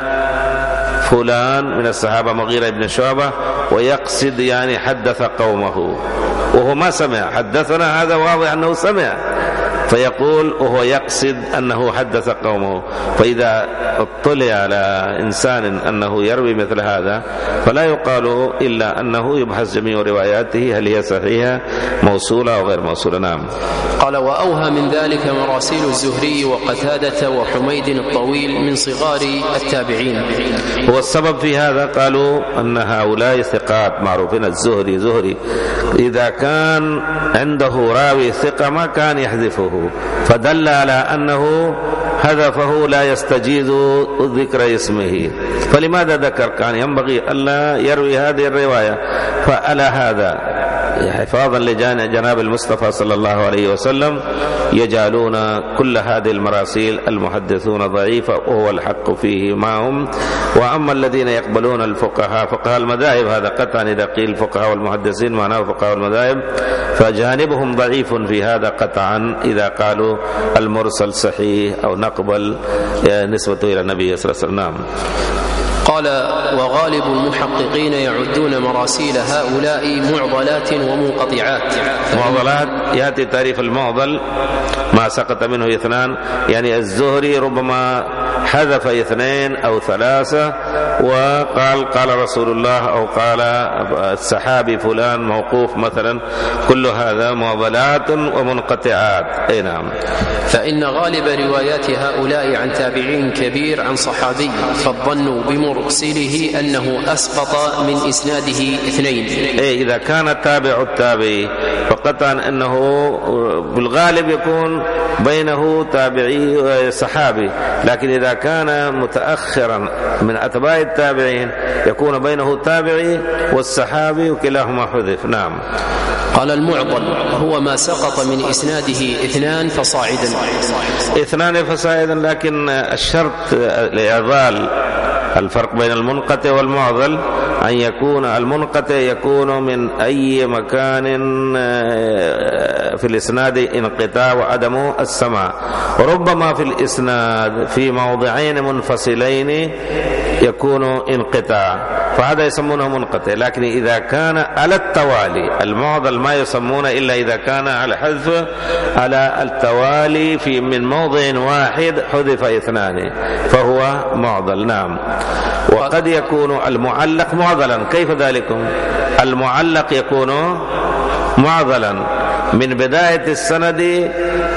فلان من الصحابة مغيرة بن شعبة، ويقصد يعني حدث قومه وهو ما سمع، حدثنا هذا واضح أنه سمع، فيقول وهو يقصد أنه حدث قومه. فإذا اطلع على إنسان أنه يروي مثل هذا فلا يقال إلا أنه يبحث جميع رواياته هل هي صحيحة موصولة أو غير موصولة. نعم. قال وأوهى من ذلك مراسيل الزهري وقتادة وحميد الطويل من صغار التابعين. هو السبب في هذا قالوا أن هؤلاء ثقات معروفين، الزهري زهري إذا كان عنده راوي ثقة ما كان يحذفه، فدل على أنه هدفه لا يستجيز ذكر اسمه، فلماذا ذكر؟ كان ينبغي ألا يروي هذه الرواية. فعلى هذا حفاظا لجناب المصطفى صلى الله عليه وسلم يجعلون كل هذه المراسيل المحدثون ضعيفة وهو الحق فيه معهم. وأما الذين يقبلون الفقهاء فقهاء المذاهب، هذا قطعا إذا قيل الفقهاء والمحدثين معناه فقهاء المذاهب، فجانبهم ضعيف في هذا قطعا إذا قالوا المرسل صحيح أو نقبل نسبته إلى النبي صلى الله عليه وسلم. قال: وغالب المحققين يعدون مراسيل هؤلاء معضلات ومنقطعات. معضلات يأتي تعريف المعضل ما سقط منه اثنان، يعني الزهري ربما حذف اثنين أو ثلاثة وقال قال رسول الله أو قال الصحابي فلان موقوف مثلا، كل هذا معضلات ومنقطعات. أي نعم. فإن غالب روايات هؤلاء عن تابعين كبير عن صحابي، فالظن بمرسله أنه أسقط من إسناده اثنين. إذا كان تابع التابعي فقطعا أنه بالغالب يكون بينه تابعي صحابي، لكن إذا كان متأخرا من أتباع التابعين يكون بينه تابعي والصحابي وكلاهما حذف. نعم. قال: المعضل هو ما سقط من إسناده اثنان فصاعدا. اثنان فصاعدا، لكن الشرط لإعضال الفرق بين المنقطع والمعضل أن يكون المنقطع يكون من أي مكان في الإسناد انقطاع وعدم السماع، وربما في الإسناد في موضعين منفصلين يكون انقطاع، فهذا يسمونه منقطع. لكن إذا كان على التوالي، المعضل ما يسمونه إلا إذا كان على حذف على التوالي في من موضع واحد حذف اثنان فهو معضل. نعم. وقد يكون المعلق معضلا. كيف ذلك؟ المعلق يكون معضلا من بداية السند،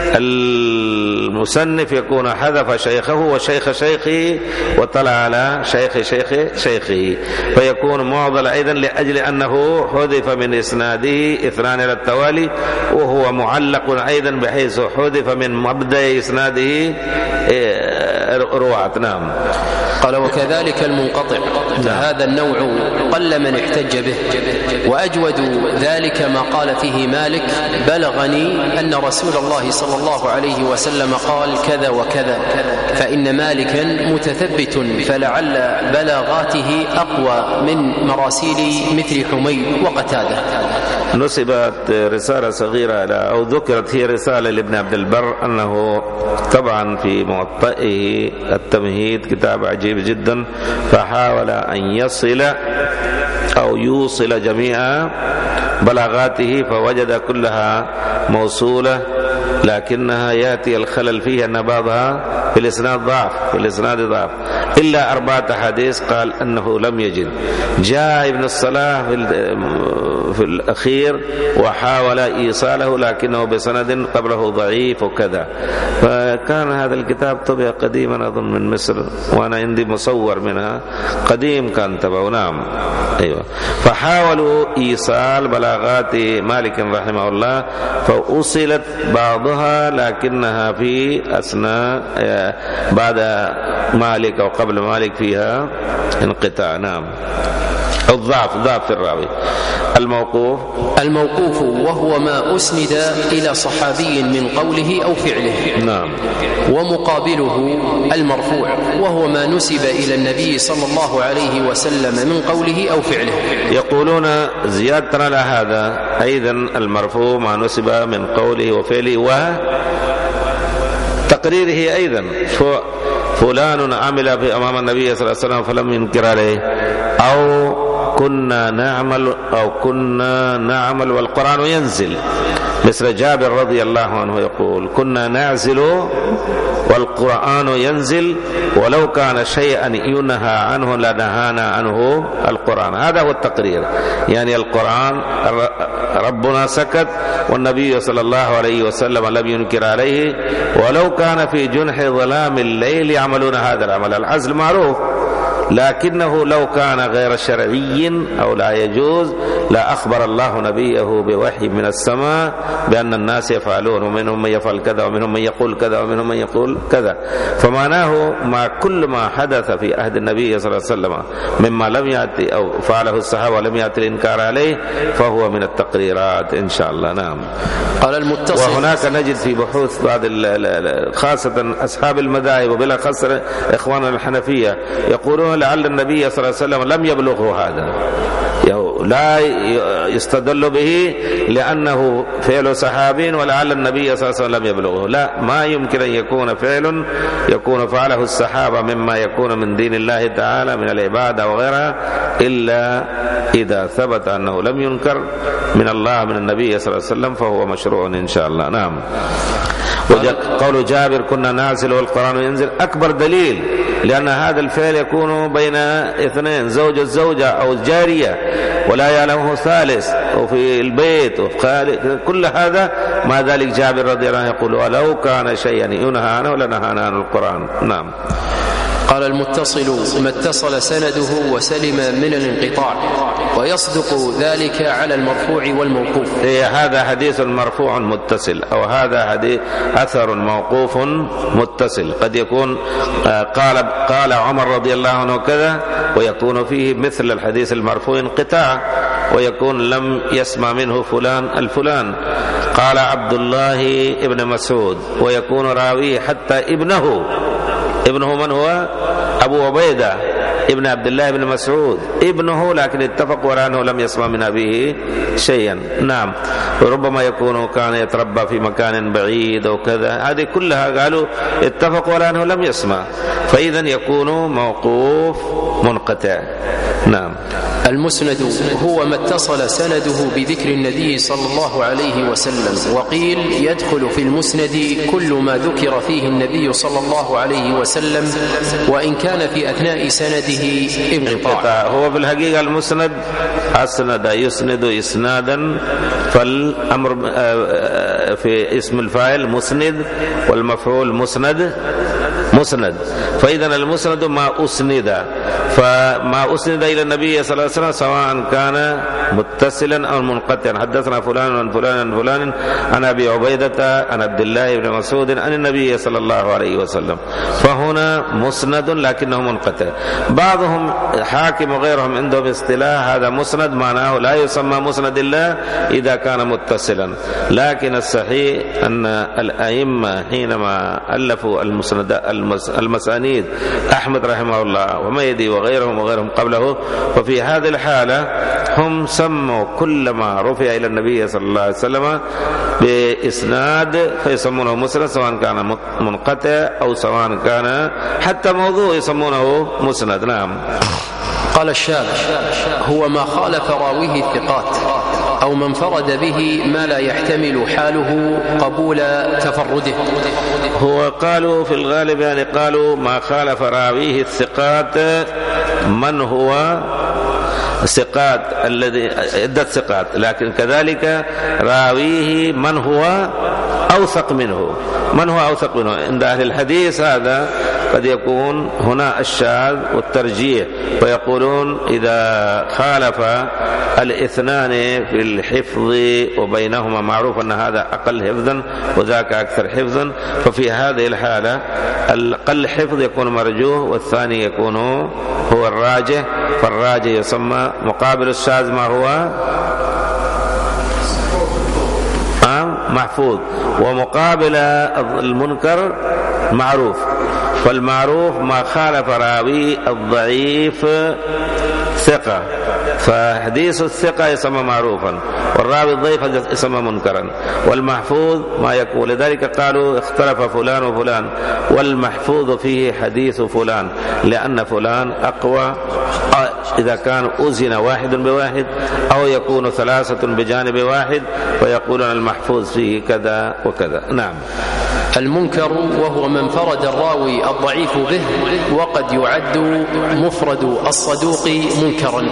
المصنف يكون حذف شيخه وشيخ شيخه وطلع على شيخ شيخه، فيكون معضل أيضا لأجل أنه حذف من إسناده اثنان على التوالي، وهو معلق أيضا بحيث حذف من مبدأ إسناده رواة. نعم. قال: وكذلك المنقطع، فهذا النوع قل من احتج به، وأجود ذلك ما قال فيه مالك: بلغني أن رسول الله صلى الله عليه وسلم قال كذا وكذا، فإن مالكا متثبت، فلعل بلاغاته أقوى من مراسيل مثل حميد وقتادة. نسبت رسالة صغيرة أو ذكرت هي رسالة لابن عبد البر، أنه طبعا في موطئه التمهيد كتاب عجيب جدا، فحاول أن يصل أو يوصل جميع بلاغاته فوجد كلها موصولة، لكنها يأتي الخلل فيها أن بعضها في الإسناد ضعف إلا 4 حديث قال أنه لم يجد. جاء ابن الصلاح في الأخير وحاول إيصاله لكنه بسند قبله ضعيف وكذا، فكان هذا الكتاب طبع قديما أظن من مصر، وأنا عندي مصور منها قديم كان تبعه. نعم. أيوة. فحاولوا إيصال بلاغات مالك رحمه الله فأصلت بعضها، لكنها في أثناء بعد مالك أو قبل مالك فيها انقطاع. نعم. الضعف في الراوي. الموقوف وهو ما أسند إلى صحابي من قوله أو فعله. نعم. ومقابله المرفوع وهو ما نسب إلى النبي صلى الله عليه وسلم من قوله أو فعله. يقولون زيادة على هذا أيضا المرفوع ما نسب من قوله وفعله وتقريره أيضا، فلان عمل أمام النبي صلى الله عليه وسلم فلم ينكر عليه، أو كنا نعمل والقرآن ينزل، مثل جابر رضي الله عنه يقول: كنا نعزل والقرآن ينزل، ولو كان شيئا ينهى عنه لنهانا عنه القرآن. هذا هو التقرير، يعني القرآن ربنا سكت والنبي صلى الله عليه وسلم لم ينكر عليه، ولو كان في جنح ظلام الليل يعملون هذا العمل. العزل معروف، لكنه لو كان غير شرعي أو لا يجوز لا أخبر الله نبيه بوحي من السماء بأن الناس يفعلون، ومنهم من يفعل كذا ومنهم من يقول كذا ومنهم من يقول كذا. فمعناه ما كل ما حدث في عهد النبي صلى الله عليه وسلم مما لم يأتي أو فعله الصحابة ولم يأتي الإنكار عليه فهو من التقريرات إن شاء الله. نعم. قال المتصل. وهناك نجد في بحوث بعض خاصة أصحاب المذاهب وبلا خاصة إخواننا الحنفية يقولون لعل النبي صلى الله عليه وسلم لم يبلغه هذا، لا يستدل به لأنه فعل صحابي ولعل النبي صلى الله عليه وسلم يبلغه. لا، ما يمكن أن يكون فعل يكون فعله الصحابة مما يكون من دين الله تعالى من العبادة وغيرها إلا إذا ثبت أنه لم ينكر من الله من النبي صلى الله عليه وسلم فهو مشروع إن شاء الله. نعم. قول جابر كنا نازل والقرآن ينزل أكبر دليل، لأن هذا الفعل يكون بين اثنين، زوج الزوجة أو الجارية ولا يعلمه ثالث، وفي البيت وفي خارج، كل هذا ما ذلك جابر رضي الله عنه يقول ولو كان شيئا ينهى عنه لنهانا عن القرآن. نعم. قال المتصل ما اتصل سنده وسلم من الانقطاع، ويصدق ذلك على المرفوع والموقوف. هذا حديث مرفوع متصل، أو هذا حديث أثر موقوف متصل. قد يكون قال عمر رضي الله عنه كذا، ويكون فيه مثل الحديث المرفوع انقطاع، ويكون لم يسمع منه فلان الفلان. قال عبد الله ابن مسعود، ويكون راويه حتى ابنه من هو؟ أبو عبيدة ابن عبد الله بن مسعود ابنه، لكن اتفقوا على أنه لم يسمع من أبيه شيئا. نعم. وربما يكون كان يتربى في مكان بعيد أو كذا، هذه كلها قالوا اتفقوا على أنه لم يسمع، فإذا يكون موقوف منقطع. نعم. المسند هو ما اتصل سنده بذكر النبي صلى الله عليه وسلم، وقيل يدخل في المسند كل ما ذكر فيه النبي صلى الله عليه وسلم وإن كان في أثناء سنده انقطاع. هو بالحقيقة المسند أسند يسند إسنادا، فالأمر في اسم الفاعل مسند والمفعول مسند، فإذا المسند ما أسند، فما أسند إلى النبي صلى الله عليه وسلم سواء كان متصلا أو منقطعا. حدثنا فلان عن فلان عن فلان عن أبي عبيدة عن عبد الله بن مسعود عن النبي صلى الله عليه وسلم، فهنا مسند لكنه منقطع. بعضهم حاكم وغيرهم عندهم اصطلاح هذا مسند، معناه لا يسمى مسند إلا إذا كان متصلا، لكن الصحيح أن الأئمة حينما ألفوا المسانيد، أحمد رحمه الله وميدي وغيرهم قبله، وفي هذه الحالة هم سموا كل ما رفع إلى النبي صلى الله عليه وسلم بإسناد فيسمونه مسند، سواء كان منقطع أو سواء كان حتى موضوع يسمونه مسند. نعم. قال الشافعي هو ما خالف راويه الثقات أو من فرد به ما لا يحتمل حاله قبول تفرده. هو قالوا في الغالب يعني قالوا ما خالف راويه الثقات، من هو الثقات الذي عدة ثقات، لكن كذلك راويه من هو أوثق منه. عند أهل الحديث هذا قد يكون هنا الشاذ والترجيح، ويقولون إذا خالف الاثنان في الحفظ وبينهما معروف أن هذا أقل حفظا وذاك أكثر حفظا، ففي هذه الحالة الأقل حفظ يكون مرجوه والثاني يكون هو الراجح، فالراجح يسمى مقابل الشاذ ما هو محفوظ، ومقابل المنكر معروف، فالمعروف ما خالف راوي الضعيف ثقة، فحديث الثقة يسمى معروفا، والراوي الضعيف يسمى منكرا، والمحفوظ ما يكون. لذلك قالوا اختلف فلان وفلان، والمحفوظ فيه حديث فلان، لأن فلان أقوى إذا كان أزن واحد بواحد، أو يكون ثلاثة بجانب واحد، فيقولون المحفوظ فيه كذا وكذا. نعم. المنكر وهو من فرد الراوي الضعيف به، وقد يعد مفرد الصدوق منكرا.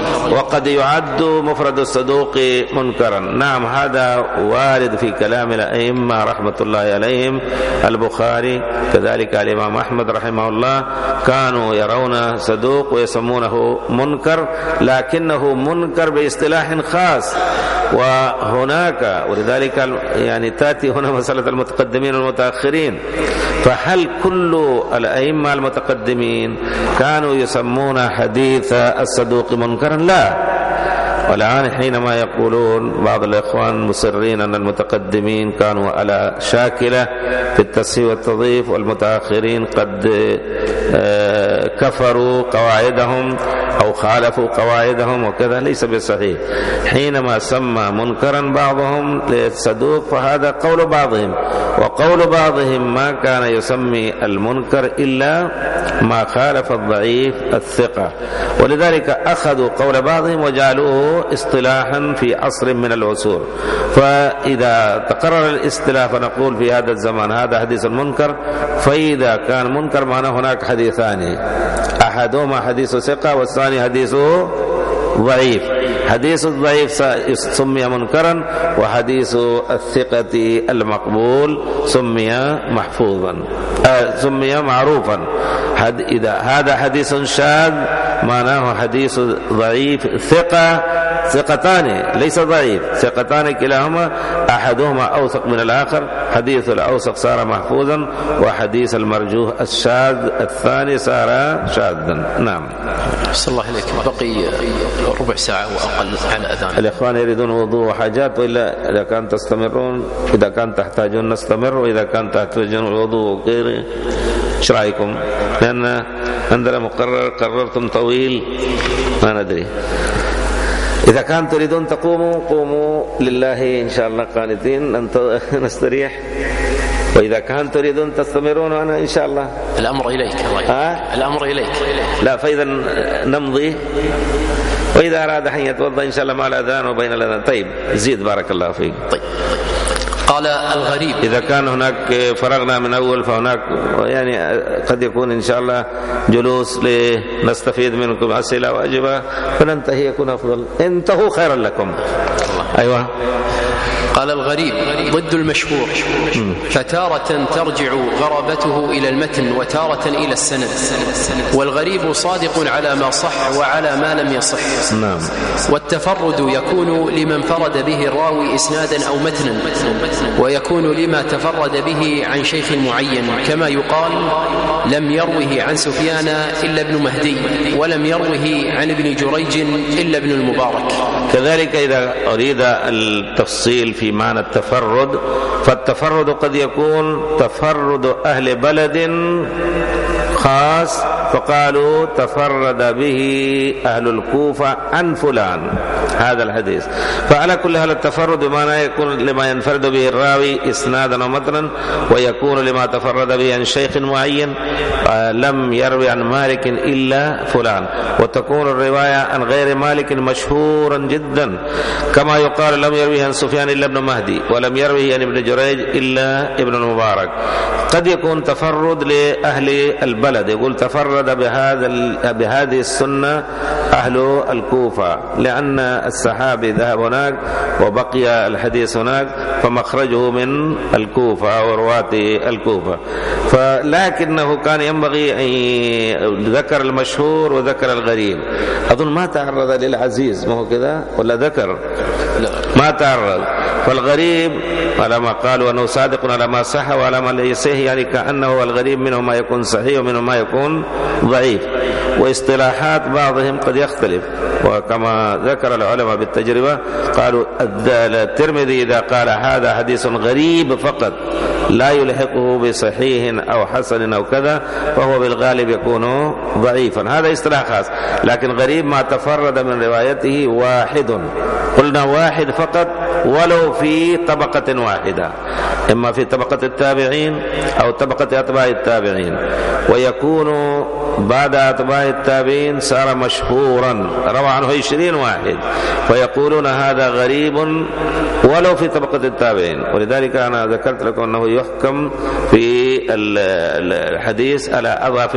نعم، هذا وارد في كلام الأئمة رحمة الله عليهم. البخاري كذلك الإمام أحمد رحمه الله كانوا يرون صدوق ويسمونه منكر، لكنه منكر باصطلاح خاص، وهناك ولذلك يعني تأتي هنا مسألة المتقدمين والمتأخرين. فهل كل الأئمة المتقدمين كانوا يسمون حديث الصدوق منكرا؟ لا. والآن حينما يقولون بعض الإخوان مصرين أن المتقدمين كانوا على شاكلة في التصحيح والتضعيف، والمتأخرين قد كفروا قواعدهم أو خالفوا قواعدهم وكذا، ليس بصحيح. حينما سمى منكرا بعضهم للصدوق فهذا قول بعضهم، وقول بعضهم ما كان يسمي المنكر إلا ما خالف الضعيف الثقة، ولذلك أخذوا قول بعضهم وجعلوه اصطلاحا في عصر من العصور. فإذا تقرر الاصطلاح فنقول في هذا الزمان هذا حديث المنكر، فإذا كان منكر معناه هناك حديثان، أحدهما حديث ثقة والثاني حديث ضعيف. حديث الضعيف سمي منكرا، وحديث الثقة المقبول سمي محفوظا، سمي معروفا. إذا هذا حديث شاذ معناه حديث ضعيف ثقتان ليس ضعيف، ثقتان كلاهما أحدهما أوثق من الآخر، حديث الأوثق صار محفوظا، وحديث المرجوح الشاذ الثاني صار شاذا. نعم. صلى الله عليك. بقي ربع ساعة وأقل على أذان. الإخوان يريدون وضوء وحاجات، وإلا إذا كان تستمرون، إذا كان تحتاجون نستمر، وإذا كان تحتاجون الوضوء وغيره ايش رايكم؟ لان عندنا مقرر قررتم طويل ما ندري. اذا كان تريدون تقوموا قوموا لله ان شاء الله قانتين نستريح، واذا كان تريدون تستمرون انا ان شاء الله الامر اليك. الامر اليك. لا فاذا نمضي، واذا اراد ان يتوضا ان شاء الله مع الاذان وبين الاذان. طيب زيد بارك الله فيك. طيب. قال الغريب إذا كان هناك فرغنا من أول فهناك يعني قد يكون إن شاء الله جلوس لنستفيد منكم أسئلة وأجوبة، فننتهي يكون أفضل. انتهوا خيرا لكم. أيوة. قال الغريب ضد المشهور، فتارة ترجع غرابته إلى المتن وتارة إلى السند، والغريب صادق على ما صح وعلى ما لم يصح. نعم. والتفرد يكون لمن فرد به الراوي إسنادا أو متنا، ويكون لما تفرد به عن شيخ معين، كما يقال لم يروه عن سفيان إلا ابن مهدي، ولم يروه عن ابن جريج إلا ابن المبارك. كذلك إذا أريد التفصيل في معنى التفرد، فالتفرد قد يكون تفرد أهل بلد خاص، فقالوا تفرد به أهل الكوفة عن فلان هذا الحديث. فعلى كل هذا التفرد بمعنى يكون لما ينفرد به الراوي إسنادا ومتنا، ويكون لما تفرد به عن شيخ معين لم يروي عن مالك إلا فلان، وتكون الرواية عن غير مالك مشهورا جدا، كما يقال لم يروي عن سفيان إلا ابن مهدي، ولم يروي عن ابن جريج إلا ابن المبارك. قد يكون تفرد لأهل البلد، يقول تفرد بهذه السنة أهل الكوفة، لأن السحابي ذهب هناك وبقي الحديث هناك، فمخرجه من الكوفة ورواة الكوفة. لكنه كان ينبغي أن ذكر المشهور وذكر الغريب. أظن ما تعرض للعزيز، ما هو كذا ولا ذكر؟ لا ما تعرض. فالغريب على ما قالوا أنه صادق على ما صح وعلى ما ليس، يعني كأنه الغريب منه ما يكون صحيح ومنه ما يكون ضعيف، واصطلاحات بعضهم قد يختلف. وكما ذكر العلماء بالتجربة قالوا الترمذي إذا قال هذا حديث غريب فقط لا يلحقه بصحيح أو حسن أو كذا، فهو بالغالب يكون ضعيفا. هذا اصطلاح خاص. لكن غريب ما تفرد من روايته واحد، قلنا واحد فقط ولو في طبقة واحدة، إما في طبقة التابعين أو طبقة أتباع التابعين، ويكون بعد أتباع التابعين صار مشهورا روى عنه 20 واحد، فيقولون هذا غريب ولو في طبقة التابعين. ولذلك أنا ذكرت لكم أنه يحكم في الحديث على أضعف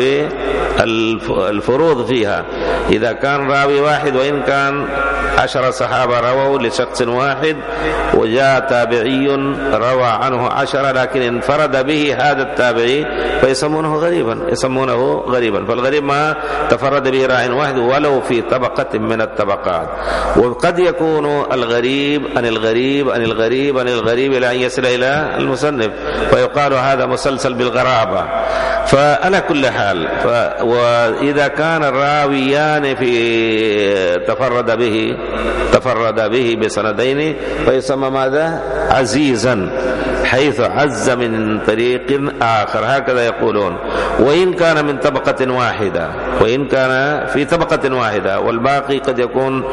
الفروض فيها. إذا كان راوي واحد وإن كان 10 صحابة رووا لشخص واحد، وجاء تابعي روى عنه 10، لكن انفرد به هذا التابعي فيسمونه غريبا. فالغريب ما تفرد به راع واحد ولو في طبقة من الطبقات. وقد يكون الغريب عن الغريب عن الغريب عن الغريب إلى أن يصل إلى المصنف، فيقال هذا مسلسل بالغرابة. فعلى كل حال وإذا كان الراويان في تفرد به تفرد به بسندين فيسمى ماذا؟ عزيزا، حيث عز من طريق آخر، هكذا يقولون. وإن كان من طبقة واحدة، وإن كان في طبقة واحدة والباقي قد يكون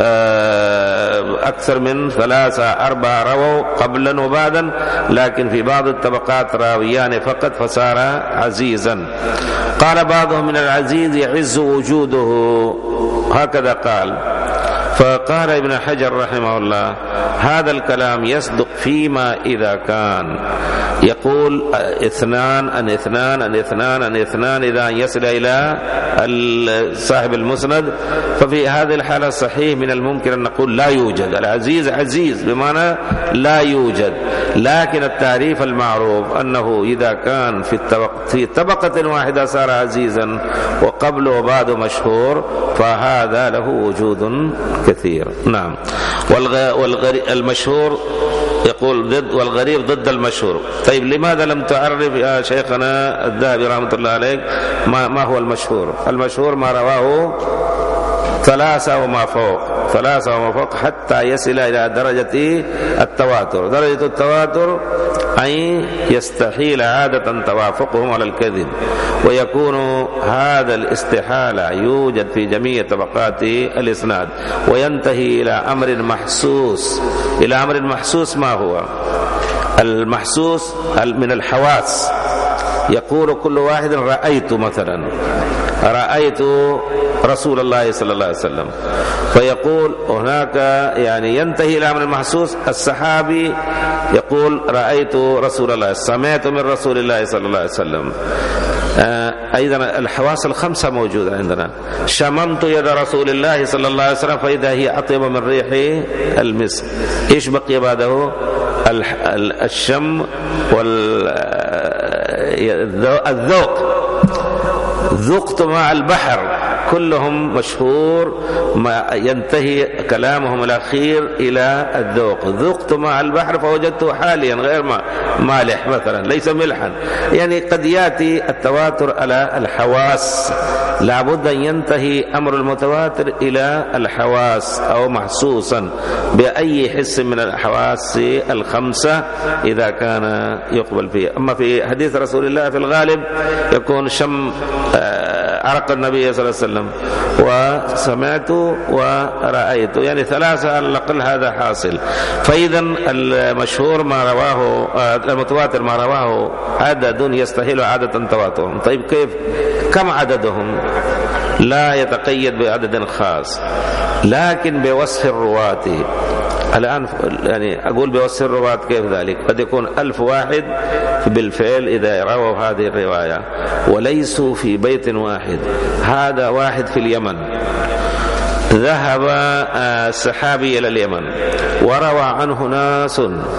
أكثر من 3 4 رووا قبلا وبعدا، لكن في بعض الطبقات راويان فقط فصار عزيزا. قال بعضهم من العزيز يعز وجوده، هكذا قال. فقال ابن حجر رحمه الله هذا الكلام يصدق فيما إذا كان يقول 2 عن 2 عن 2 عن 2 إذا يصل إلى صاحب المسند، ففي هذه الحالة صحيح من الممكن أن نقول لا يوجد العزيز عزيز بمعنى لا يوجد. لكن التعريف المعروف أنه إذا كان في طبقة واحدة صار عزيزا وقبله وبعده مشهور، فهذا له وجود كثير. نعم. والمشهور يقول ضد، والغريب ضد المشهور. طيب لماذا لم تعرف يا شيخنا الذهبي رحمة الله عليك ما هو المشهور؟ المشهور ما رواه 3 وما فوق، 3 وما فوق حتى يصل إلى درجة التواتر. درجة التواتر أي يستحيل عادة توافقهم على الكذب، ويكون هذا الاستحالة يوجد في جميع طبقات الإسناد، وينتهي إلى أمر محسوس. إلى أمر محسوس ما هو؟ المحسوس من الحواس. يقول كل واحد رأيت، مثلا رأيت رسول الله صلى الله عليه وسلم، فيقول هناك يعني ينتهي إلى أمر المحسوس. الصحابي يقول رأيت رسول الله، سمعت من رسول الله صلى الله عليه وسلم. أيضا الحواس الخمسة موجودة عندنا. شممت يد رسول الله صلى الله عليه وسلم فإذا هي أطيب من ريح المسك. إيش بقي بعده؟ الشم والذوق. ذقت مع البحر، كلهم مشهور ما ينتهي كلامهم الأخير إلى الذوق. ذقت مع البحر فوجدته حاليا غير مالح مثلا، ليس ملحا. يعني قد يأتي التواتر على الحواس، لابد أن ينتهي أمر المتواتر إلى الحواس أو محسوسا بأي حس من الحواس الخمسة إذا كان يقبل فيه. أما في حديث رسول الله في الغالب يكون شم عرق النبي صلى الله عليه وسلم وسمعت ورأيت، يعني 3 على الأقل هذا حاصل. فإذا المشهور ما رواه، المتواتر ما رواه عدد يستحيل عادة تواترهم. طيب كيف؟ كم عددهم؟ لا يتقيد بعدد خاص، لكن بوصف الرواة. الآن يعني أقول بوصف الرواة كيف ذلك؟ قد يكون 1000 واحد بالفعل إذا رووا هذه الرواية وليسوا في بيت واحد. هذا واحد في اليمن، ذهب الصحابي إلى اليمن وروى عنه ناس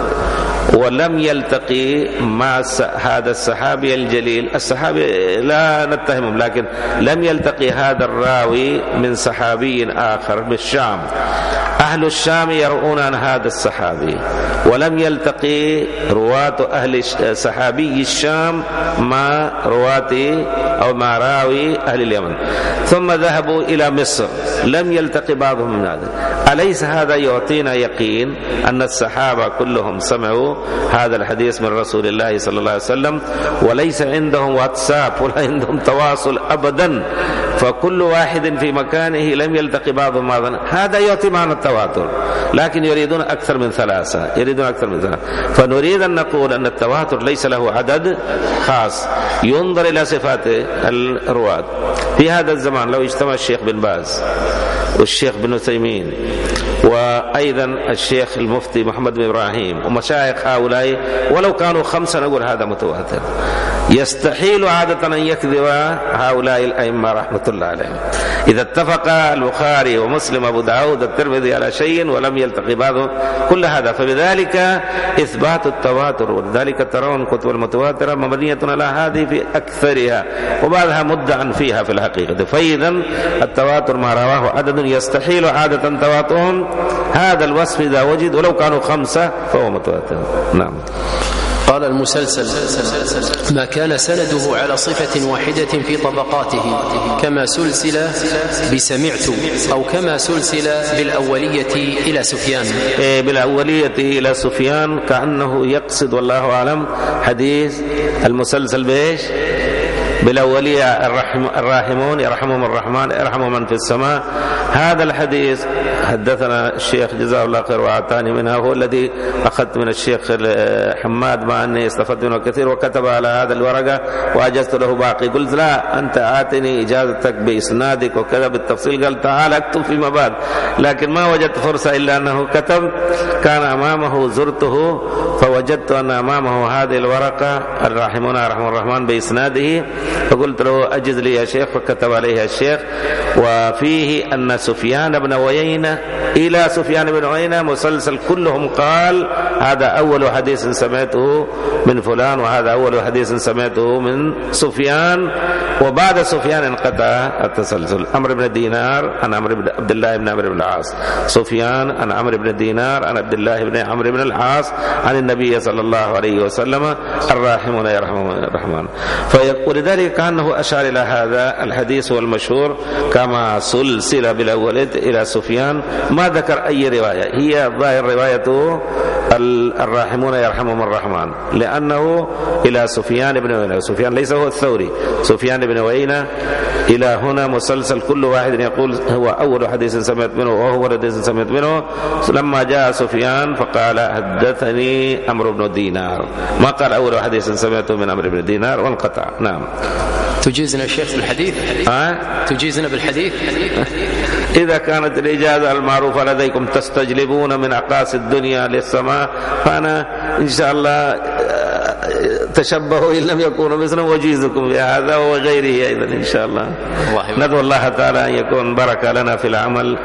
ولم يلتقي مع هذا الصحابي الجليل. الصحابي لا نتهمهم، لكن لم يلتقي هذا الراوي من صحابي آخر بالشام. أهل الشام يرؤون عن هذا الصحابي، ولم يلتقي رواة أهل صحابي الشام مع رواة أو مع راوي أهل اليمن. ثم ذهبوا إلى مصر، لم يلتقي بعضهم من هذا. أليس هذا يعطينا يقين أن الصحابة كلهم سمعوا هذا الحديث من رسول الله صلى الله عليه وسلم، وليس عندهم واتساب ولا عندهم تواصل أبدا، فكل واحد في مكانه لم يلتقي بعضهم بعضا. هذا يعطي معنى التواتر، لكن يريدون أكثر من 3، يريدون أكثر من 3. فنريد أن نقول أن التواتر ليس له عدد خاص، ينظر إلى صفات الرواة. في هذا الزمان لو اجتمع الشيخ بن باز والشيخ بن تيمين وأيضا الشيخ المفتي محمد بن إبراهيم ومشايخ هؤلاء، ولو كانوا 5 نقول هذا متواتر. يستحيل عادة أن يكذب هؤلاء الأئمة رحمة الله عليهم. إذا اتفق البخاري ومسلم أبو داود الترمذي على شيء ولم يلتقي بعضهم، كل هذا فبذلك إثبات التواتر. ولذلك ترون الكتب المتواترة مبنية على هذه في أكثرها، وبعضها مدعا فيها في الحقيقة. فإذا التواتر ما رواه عدد يستحيل عادة تواترهم، هذا الوصف إذا وجد ولو كانوا 5 فهو متواتر. نعم. قال المسلسل ما كان سنده على صفة واحدة في طبقاته كما سلسل بسمعت أو كما سلسل بالأولية إلى سفيان. بالأولية إلى سفيان كأنه يقصد والله أعلم حديث المسلسل بإيش؟ بالأولية الراحمون يرحمهم الرحمن يرحمهم من في السماء. هذا الحديث حدثنا الشيخ جزاه الله خير وأعطاني منها، هو الذي أخذت من الشيخ حماد مع أني استفدت منه كثير، وكتب على هذا الورقة وأجزت له باقي. قلت لا أنت آتني إجازتك بإسنادك وكذا بالتفصيل، قال تعال اكتب فيما بعد، لكن ما وجدت فرصة إلا أنه كتب. كان أمامه زرته فوجدت أن أمامه هذه الورقة الراحمون يرحمهم الرحمن بإسناده، فقلت له أجز لي يا شيخ، فكتب عليها الشيخ. وفيه أن سفيان بن عيينة إلى سفيان بن عيينة مسلسل كلهم قال هذا أول حديث سمعته من فلان وهذا أول حديث سمعته من سفيان، وبعد سفيان انقطع التسلسل. عمرو بن دينار عن عبد الله بن عمرو بن العاص، سفيان عن عمرو بن دينار عن عبد الله بن عمرو بن العاص عن النبي صلى الله عليه وسلم الراحمون يرحمهم الرحمن. ولذلك كأنه أشار إلى هذا الحديث والمشهور كما سلسل بالأول إلى سفيان، ما ذكر أي رواية، هي ظاهر روايته الراحمون يرحمهم الرحمن، لأنه إلى سفيان بن عيينة. سفيان ليس هو الثوري، سفيان بن عيينة إلى هنا مسلسل كل واحد يقول هو أول حديث سمعت منه وهو حديث سمعت منه. لما جاء سفيان فقال حدثني عمرو بن دينار، ما قال أول حديث سمعته من عمرو بن دينار وانقطع. نعم. تجيزنا الشيخ بالحديث؟ تجيزنا بالحديث؟ إذا كانت الإجازة المعروفة لديكم تستجلبون من أقاصي الدنيا للسماء، فأنا إن شاء الله تشبهوا إن لم يكونوا مثلهم وجيزكم بهذا وغيره أيضا إن شاء الله. ندعو الله تعالى أن يكون بركة لنا في العمل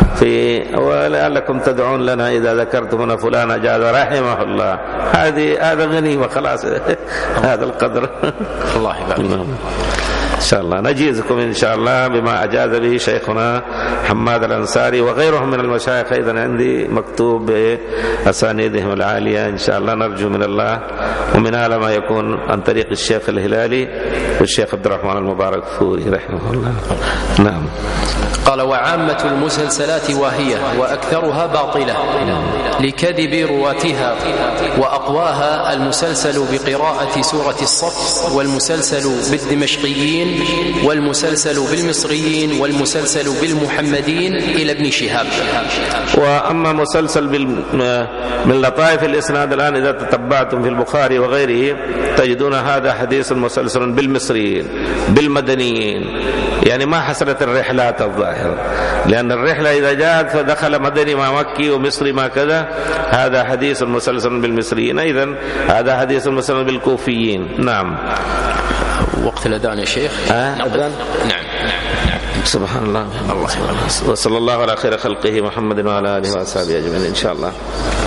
ولعلكم تدعون لنا إذا ذكرتم فلان أجاز رحمه الله، هذا غنيمة خلاص هذا القدر. الله يبارك إن شاء الله نجيزكم إن شاء الله بما أجاز به شيخنا حماد الأنصاري وغيرهم من المشايخ. أيضا عندي مكتوب بأسانيدهم العالية إن شاء الله، نرجو من الله ومن هذا ما يكون عن طريق الشيخ الهلالي والشيخ عبد الرحمن المبارك فوري رحمه الله. نعم. قال وعامة المسلسلات واهية وأكثرها باطلة لكذب رواتها، وأقواها المسلسل بقراءة سورة الصف، والمسلسل بالدمشقيين، والمسلسل بالمصريين، والمسلسل بالمحمدين إلى ابن شهاب. وأما مسلسل من لطائف الإسناد الآن إذا تتبعتم في البخاري وغيره تجدون هذا حديث مسلسل بالمصريين بالمدنيين، يعني ما حصلت الرحلات الظاهرة، لأن الرحلة إذا جاءت فدخل مدني مع مكي ومصري ما كذا، هذا حديث مسلسل بالمصريين، إذن هذا حديث مسلسل بالكوفيين. نعم. وقت الأذان يا شيخ. أذان؟ نعم. سبحان الله. وصلى الله على خير خلقه محمد وعلى آله وأصحابه أجمعين إن شاء الله.